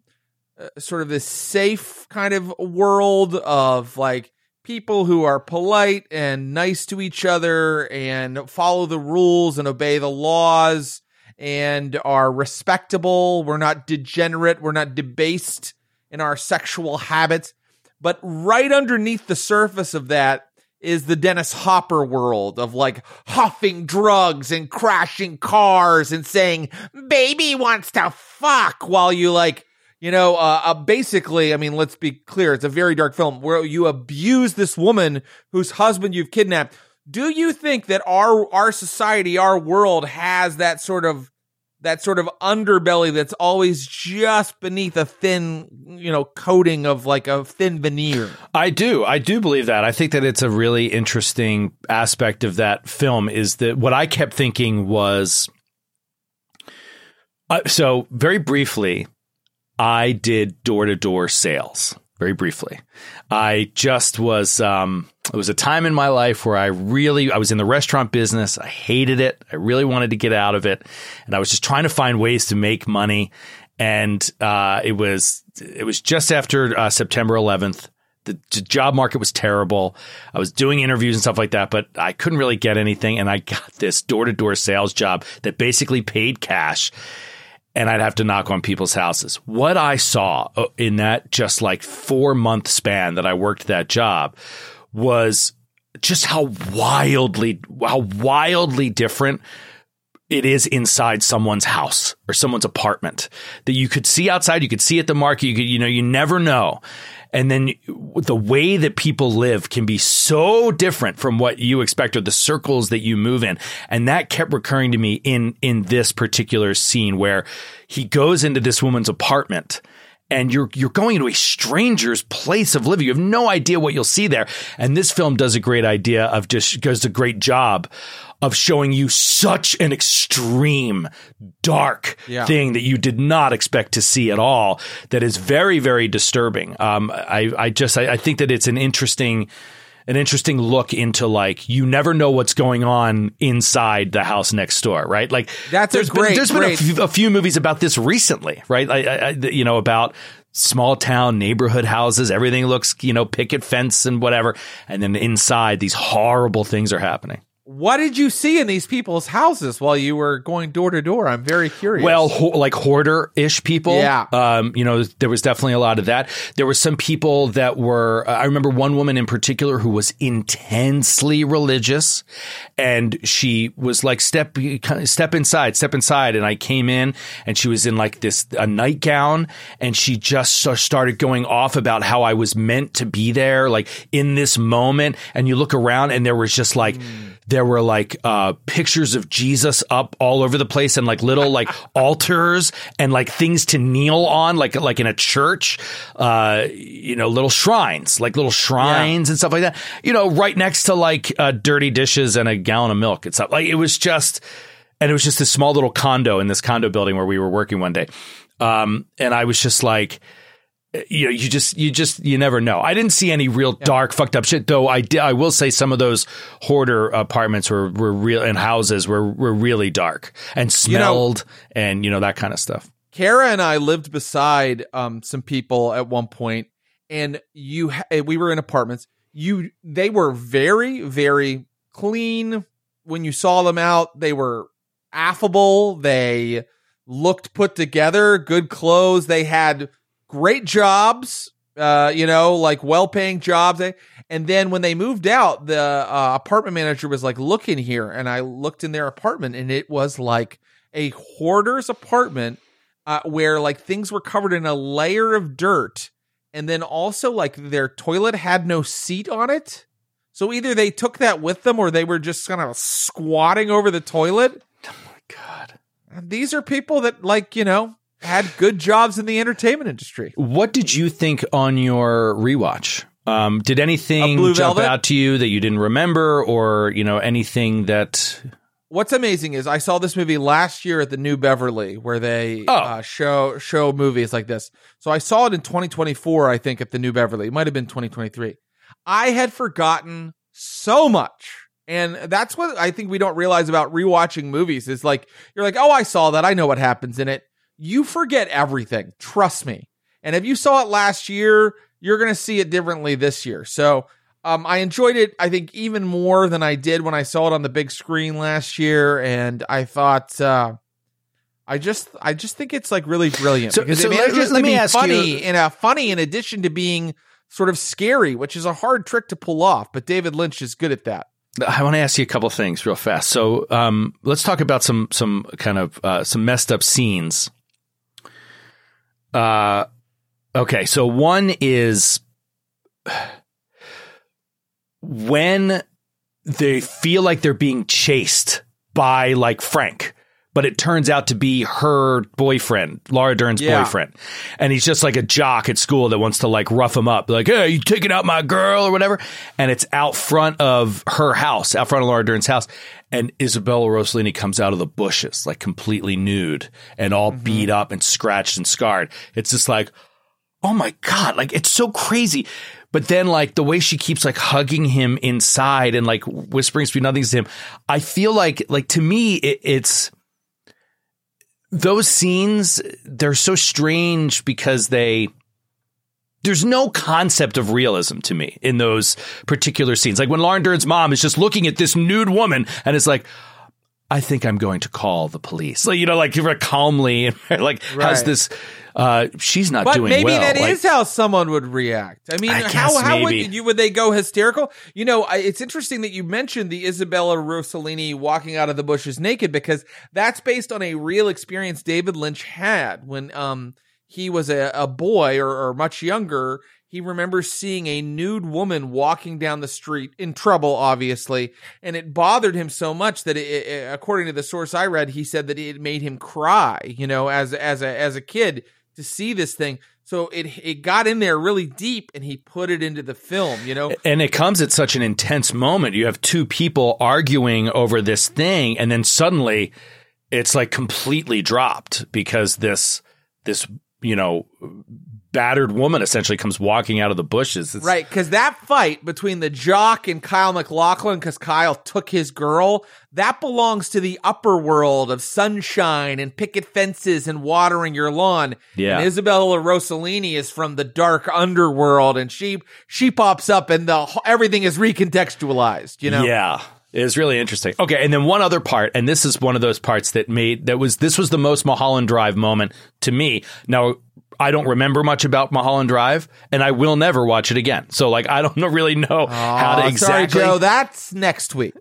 safe kind of world of like people who are polite and nice to each other and follow the rules and obey the laws and are respectable. We're not degenerate. We're not debased in our sexual habits. But right underneath the surface of that is the Dennis Hopper world of like huffing drugs and crashing cars and saying, baby wants to fuck, while you like, basically, I mean, let's be clear. It's a very dark film where you abuse this woman whose husband you've kidnapped. Do you think that our society, our world has that sort of underbelly that's always just beneath a thin, coating of like a thin veneer? I do believe that. I think that it's a really interesting aspect of that film is that what I kept thinking was, so very briefly, I did door-to-door sales very briefly. I just was, it was a time in my life where I was in the restaurant business. I hated it. I really wanted to get out of it. And I was just trying to find ways to make money. And it was just after September 11th. The job market was terrible. I was doing interviews and stuff like that, but I couldn't really get anything. And I got this door-to-door sales job that basically paid cash. And I'd have to knock on people's houses. What I saw in that just like 4-month span that I worked that job was just how wildly different it is inside someone's house or someone's apartment that you could see outside. You could see at the market. You never know. And then the way that people live can be so different from what you expect or the circles that you move in. And that kept recurring to me in this particular scene where he goes into this woman's apartment and you're going into a stranger's place of living. You have no idea what you'll see there. And this film does a great great job of showing you such an extreme, dark thing that you did not expect to see at all. That is very, very disturbing. I think that it's an interesting look into like you never know what's going on inside the house next door, right? Like there's been a few movies about this recently, right? About small town neighborhood houses. Everything looks, picket fence and whatever, and then inside these horrible things are happening. What did you see in these people's houses while you were going door to door? I'm very curious. Well, like hoarder-ish people. Yeah. There was definitely a lot of that. There were some people that were, I remember one woman in particular who was intensely religious, and she was like, step inside. And I came in and she was in like a nightgown, and she just started going off about how I was meant to be there, like in this moment. And you look around and there was just like, there were like pictures of Jesus up all over the place and like little like altars and like things to kneel on, like in a church, little shrines and stuff like that, right next to like dirty dishes and a gallon of milk and stuff. Like it was just this small little condo in this condo building where we were working one day. And I was just like, you never know. I didn't see any real dark, fucked up shit, though. I will say some of those hoarder apartments were real, and houses were really dark and smelled, and that kind of stuff. Kara and I lived beside some people at one point, and we were in apartments. They were very, very clean. When you saw them out, they were affable. They looked put together, good clothes. They had great jobs, like well-paying jobs. And then when they moved out, the apartment manager was like, look in here. And I looked in their apartment, and it was like a hoarder's apartment where like things were covered in a layer of dirt. And then also like their toilet had no seat on it. So either they took that with them or they were just kind of squatting over the toilet. Oh my God. And these are people that had good jobs in the entertainment industry. What did you think on your rewatch? Did anything jump out to you that you didn't remember, or anything that? What's amazing is I saw this movie last year at the New Beverly, where they show movies like this. So I saw it in 2024, I think, at the New Beverly. It might have been 2023. I had forgotten so much. And that's what I think we don't realize about rewatching movies is like, you're like, oh, I saw that. I know what happens in it. You forget everything. Trust me. And if you saw it last year, you're going to see it differently this year. So I enjoyed it, I think, even more than I did when I saw it on the big screen last year. And I thought, I just think it's like really brilliant because it manages to be funny in addition to being sort of scary, which is a hard trick to pull off. But David Lynch is good at that. I want to ask you a couple of things real fast. So let's talk about some kind of some messed up scenes. Okay, so one is when they feel like they're being chased by like Frank, but it turns out to be her boyfriend, Laura Dern's boyfriend. And he's just like a jock at school that wants to like rough him up. Like, hey, you taking out my girl or whatever. And it's out front of her house, out front of Laura Dern's house. And Isabella Rossellini comes out of the bushes, like completely nude and all beat up and scratched and scarred. It's just like, oh my God, like it's so crazy. But then like the way she keeps like hugging him inside and like whispering sweet nothings to him, I feel like to me, it's those scenes, they're so strange because there's no concept of realism to me in those particular scenes. Like when Laura Dern's mom is just looking at this nude woman and it's like, I think I'm going to call the police. Like, you know, like very calmly and like has this, she's not doing well. But maybe that is how someone would react. I mean, how would they go hysterical? You know, it's interesting that you mentioned the Isabella Rossellini walking out of the bushes naked, because that's based on a real experience David Lynch had when he was a boy or much younger. He remembers seeing a nude woman walking down the street in trouble, obviously, and it bothered him so much that, according to the source I read, he said that it made him cry, you know, as a kid to see this thing. So it got in there really deep, and he put it into the film, you know. And it comes at such an intense moment. You have two people arguing over this thing, and then suddenly it's like completely dropped because this, you know, battered woman essentially comes walking out of the bushes. Right, because that fight between the jock and Kyle MacLachlan, because Kyle took his girl, that belongs to the upper world of sunshine and picket fences and watering your lawn. Yeah. And Isabella Rossellini is from the dark underworld, and she pops up and everything is recontextualized, you know? Yeah. It was really interesting. Okay, and then one other part, and this is one of those parts this was the most Mulholland Drive moment to me. Now, I don't remember much about Mulholland Drive, and I will never watch it again. So, like, I don't really know how to exactly. Sorry, Joe, that's next week.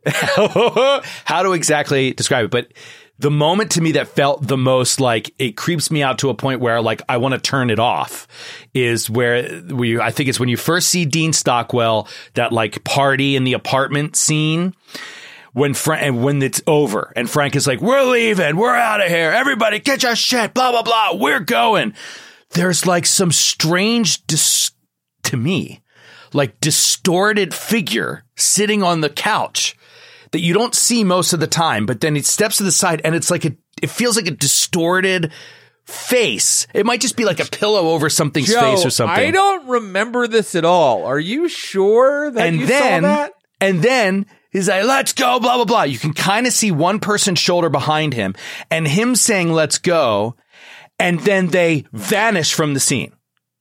How to exactly describe it, but the moment to me that felt the most like it creeps me out to a point where like I want to turn it off is where I think it's when you first see Dean Stockwell, that like party in the apartment scene. When it's over and Frank is like, we're leaving, we're out of here, everybody get your shit, blah, blah, blah, we're going. There's like some strange, to me, like distorted figure sitting on the couch that you don't see most of the time, but then it steps to the side and it's like it feels like a distorted face. It might just be like a pillow over something's face or something. I don't remember this at all. Are you sure that you saw that? And then he's like, let's go, blah, blah, blah. You can kind of see one person's shoulder behind him and him saying, let's go. And then they vanish from the scene.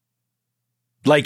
They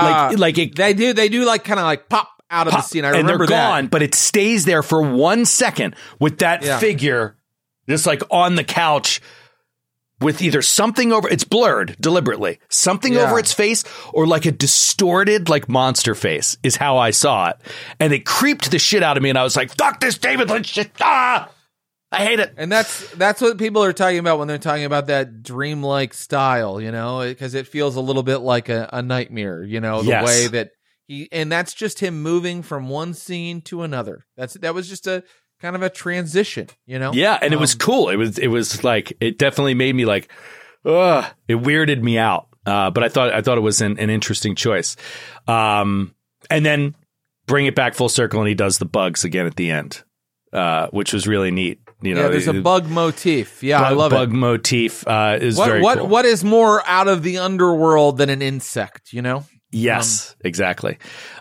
do like kind of like pop out of the scene. I remember and they're gone, but it stays there for 1 second with that figure just like on the couch with either something over, it's blurred deliberately, something over its face, or like a distorted like monster face is how I saw it. And it creeped the shit out of me. And I was like, fuck this David Lynch shit. I hate it. And that's what people are talking about when they're talking about that dreamlike style, you know, because it feels a little bit like a nightmare, you know, the way that and that's just him moving from one scene to another. That was just a kind of a transition, you know? Yeah. And it was cool. It was like, it definitely made me like, it weirded me out. But I thought it was an interesting choice. And then bring it back full circle and he does the bugs again at the end, which was really neat. You know, there's a bug motif. Yeah, I love bug motif is very cool. What is more out of the underworld than an insect, you know? Yes, exactly.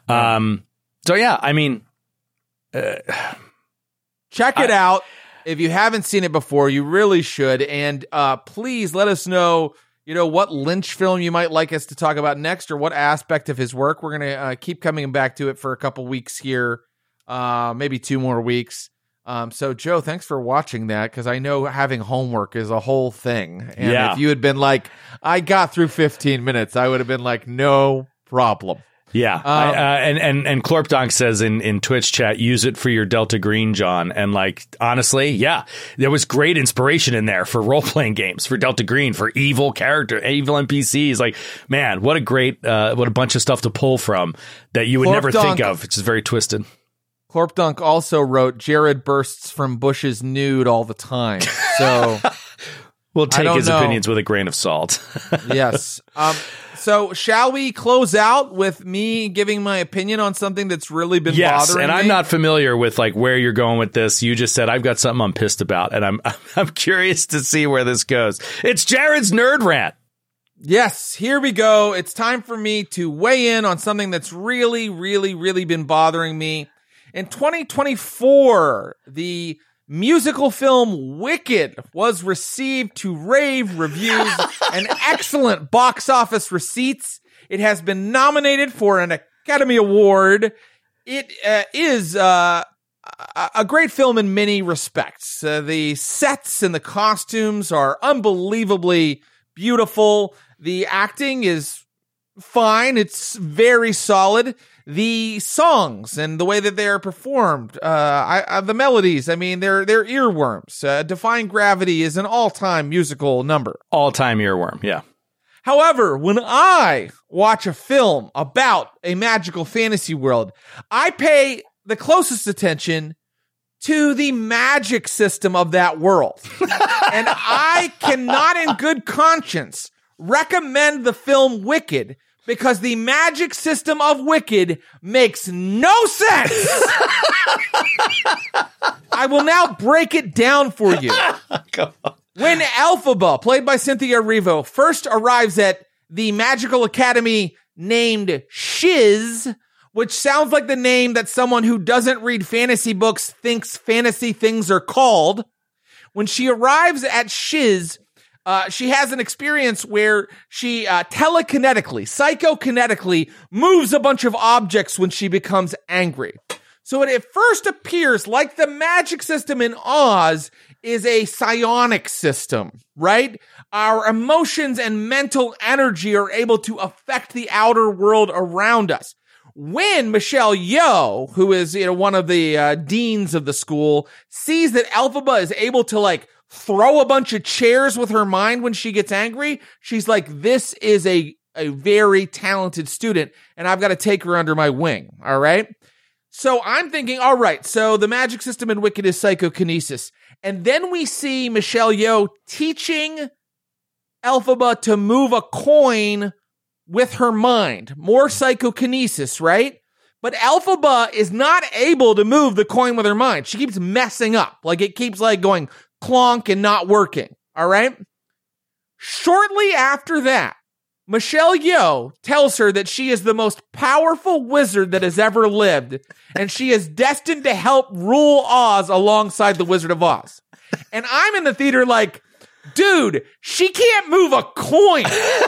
So yeah, I mean, check it out. If you haven't seen it before, you really should. And please let us know, you know, what Lynch film you might like us to talk about next, or what aspect of his work. We're going to keep coming back to it for a couple weeks here, maybe 2 more weeks. So Joe, thanks for watching that, because I know having homework is a whole thing. And if you had been like, I got through 15 minutes, I would have been like, no problem. Yeah. And Clorpdonk says in Twitch chat, use it for your Delta Green, John. And like, honestly, yeah, there was great inspiration in there for role-playing games, for Delta Green, for evil NPCs. Like, man, what a bunch of stuff to pull from that you would never think of. It's just very twisted. Corpdunk also wrote, Jared bursts from Bush's nude all the time. So we'll take his opinions with a grain of salt. Yes. So shall we close out with me giving my opinion on something that's really been bothering me? And I'm not familiar with like where you're going with this. You just said I've got something I'm pissed about, and I'm curious to see where this goes. It's Jared's Nerd Rant. Yes, here we go. It's time for me to weigh in on something that's really, really, really been bothering me. In 2024, the musical film Wicked was received to rave reviews and excellent box office receipts. It has been nominated for an Academy Award. It is a great film in many respects. The sets and the costumes are unbelievably beautiful. The acting is fine. It's very solid. The songs and the way that they are performed, the melodies, I mean, they're earworms. Defying Gravity is an all-time musical number. All-time earworm, yeah. However, when I watch a film about a magical fantasy world, I pay the closest attention to the magic system of that world. And I cannot in good conscience recommend the film Wicked because the magic system of Wicked makes no sense. I will now break it down for you. When Elphaba, played by Cynthia Erivo, first arrives at the magical academy named Shiz, which sounds like the name that someone who doesn't read fantasy books thinks fantasy things are called. When she arrives at Shiz, she has an experience where she telekinetically, psychokinetically moves a bunch of objects when she becomes angry. So it first appears like the magic system in Oz is a psionic system, right? Our emotions and mental energy are able to affect the outer world around us. When Michelle Yeoh, who is one of the deans of the school, sees that Elphaba is able to like throw a bunch of chairs with her mind when she gets angry, she's like, this is a very talented student, and I've got to take her under my wing, all right? So I'm thinking, all right, so the magic system in Wicked is psychokinesis. And then we see Michelle Yeoh teaching Elphaba to move a coin with her mind. More psychokinesis, right? But Elphaba is not able to move the coin with her mind. She keeps messing up. Like it keeps like going clonk and not working. All right. Shortly after that, Michelle Yeoh tells her that she is the most powerful wizard that has ever lived, and she is destined to help rule Oz alongside the Wizard of Oz. And I'm in the theater like, dude, she can't move a coin.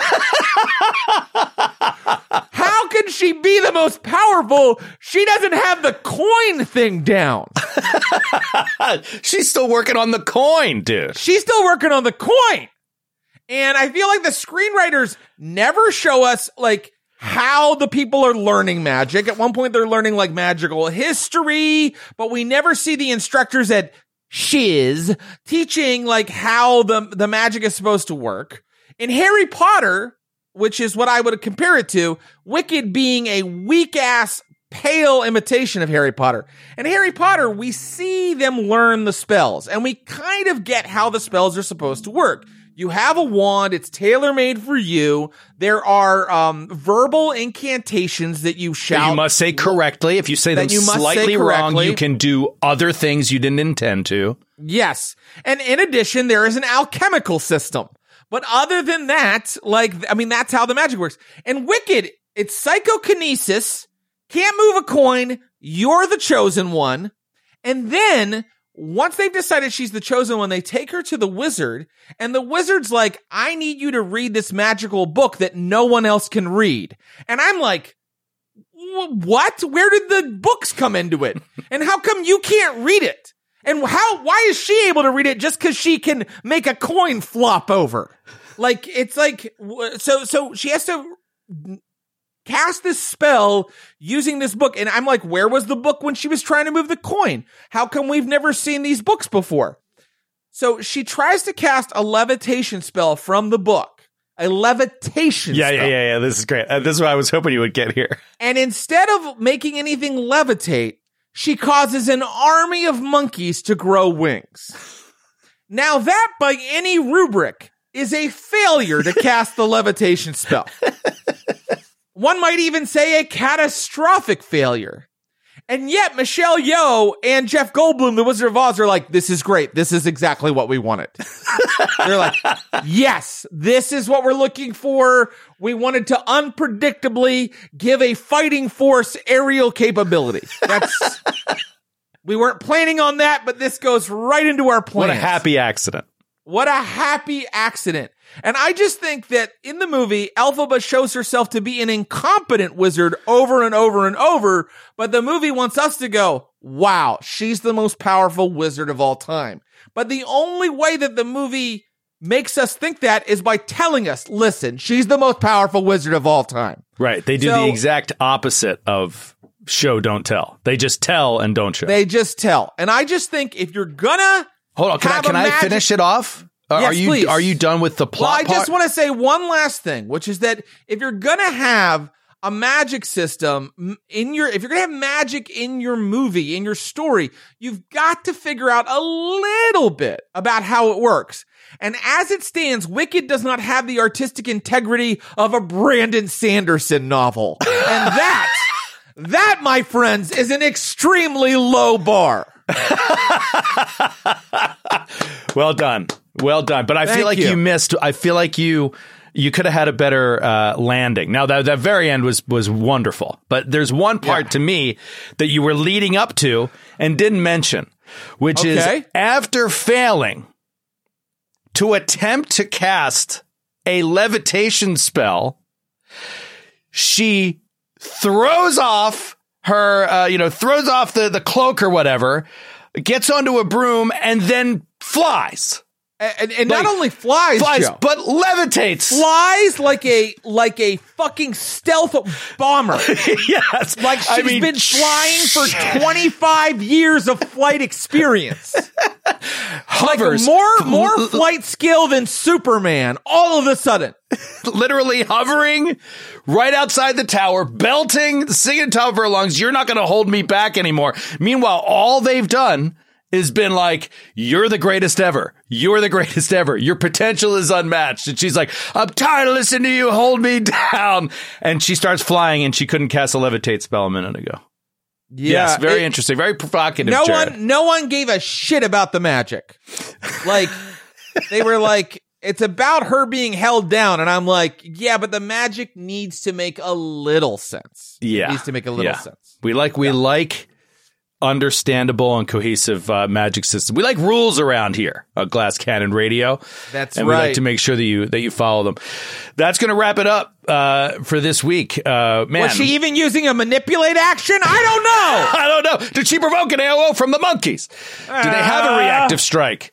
How can she be the most powerful? She doesn't have the coin thing down. She's still working on the coin, dude. She's still working on the coin. And I feel like the screenwriters never show us like how the people are learning magic. At one point, they're learning like magical history, but we never see the instructors at Shiz teaching like how the magic is supposed to work. In Harry Potter, which is what I would compare it to, Wicked being a weak-ass, pale imitation of Harry Potter. In Harry Potter, we see them learn the spells, and we kind of get how the spells are supposed to work. You have a wand. It's tailor-made for you. There are verbal incantations that you shout. That you must say correctly. If you say them slightly wrong, you can do other things you didn't intend to. Yes. And in addition, there is an alchemical system. But other than that, that's how the magic works. And Wicked, it's psychokinesis, can't move a coin, you're the chosen one. And then once they've decided she's the chosen one, they take her to the wizard, and the wizard's like, I need you to read this magical book that no one else can read. And I'm like, what? Where did the books come into it? And how come you can't read it? And why is she able to read it just because she can make a coin flop over? Like, it's like, so she has to cast this spell using this book. And I'm like, where was the book when she was trying to move the coin? How come we've never seen these books before? So she tries to cast a levitation spell from the book. A levitation spell. Yeah. This is great. This is what I was hoping you would get here. And instead of making anything levitate, she causes an army of monkeys to grow wings. Now that, by any rubric, is a failure to cast the levitation spell. One might even say a catastrophic failure. And yet Michelle Yeoh and Jeff Goldblum, the Wizard of Oz, are like, this is great. This is exactly what we wanted. They're like, yes, this is what we're looking for. We wanted to unpredictably give a fighting force aerial capability. We weren't planning on that, but this goes right into our plan. What a happy accident. What a happy accident. And I just think that in the movie, Elphaba shows herself to be an incompetent wizard over and over and over, but the movie wants us to go, wow, she's the most powerful wizard of all time. But the only way that the movie makes us think that is by telling us, listen, she's the most powerful wizard of all time. Right. They do the exact opposite of show, don't tell. They just tell and don't show. They just tell. And I just think if you're gonna... Hold on, can I finish it off? Yes, please. Are you done with the plot? Well, I just want to say one last thing, which is that if you're gonna have a magic system if you're gonna have magic in your movie, in your story, you've got to figure out a little bit about how it works. And as it stands, Wicked does not have the artistic integrity of a Brandon Sanderson novel, and that, my friends, is an extremely low bar. Well done. But I feel like you missed. I feel like you could have had a better landing. Now that very end was wonderful, but there's one part to me that you were leading up to and didn't mention, which is after failing to attempt to cast a levitation spell, she throws off her, throws off the cloak or whatever, gets onto a broom, and then flies. And not only flies, Joe, but levitates. Flies like a fucking stealth bomber. Yes. Like she's been flying for 25 years of flight experience. Hovers. Like more flight skill than Superman all of a sudden. Literally hovering right outside the tower, belting, singing at the top of her lungs, you're not going to hold me back anymore. Meanwhile, all they've done has been like, you're the greatest ever. You're the greatest ever. Your potential is unmatched. And she's like, I'm tired of listening to you. Hold me down. And she starts flying, and she couldn't cast a levitate spell a minute ago. Yeah, yes, very interesting. Very provocative. No one gave a shit about the magic. Like, they were like, it's about her being held down. And I'm like, yeah, but the magic needs to make a little sense. Yeah. It needs to make a little sense. We like understandable and cohesive magic system. We like rules around here on Glass Cannon Radio. That's and right. We like to make sure that you follow them. That's going to wrap it up for this week. Man, was she even using a manipulate action? I don't know. Did she provoke an AOO from the monkeys? Do they have a reactive strike?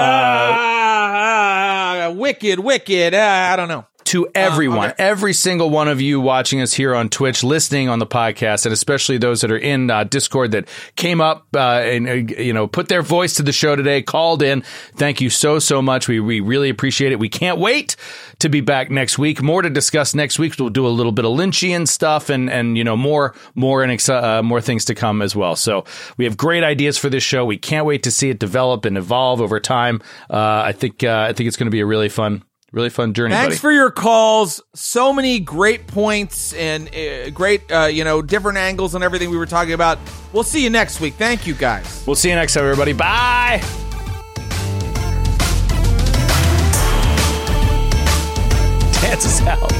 Wicked. I don't know. To everyone, every single one of you watching us here on Twitch, listening on the podcast, and especially those that are in Discord that came up and put their voice to the show today, called in. Thank you so much. We really appreciate it. We can't wait to be back next week. More to discuss next week. We'll do a little bit of Lynchian stuff and more things to come as well. So we have great ideas for this show. We can't wait to see it develop and evolve over time. I think it's going to be a really fun journey. Thanks for your calls. So many great points and great, different angles and everything we were talking about. We'll see you next week. Thank you, guys. We'll see you next time, everybody. Bye. Dance us out.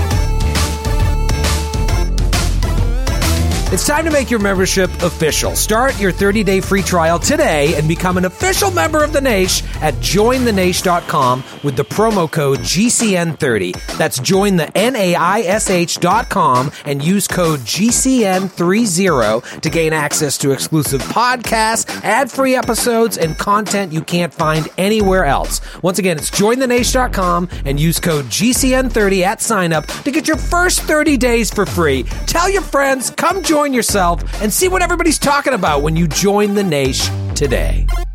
It's time to make your membership official. Start your 30-day free trial today and become an official member of The Naish at jointheNaish.com with the promo code GCN30. That's jointheNaish.com and use code GCN30 to gain access to exclusive podcasts, ad-free episodes, and content you can't find anywhere else. Once again, it's jointheNaish.com and use code GCN30 at sign up to get your first 30 days for free. Tell your friends, come join yourself and see what everybody's talking about when you join The Naish today.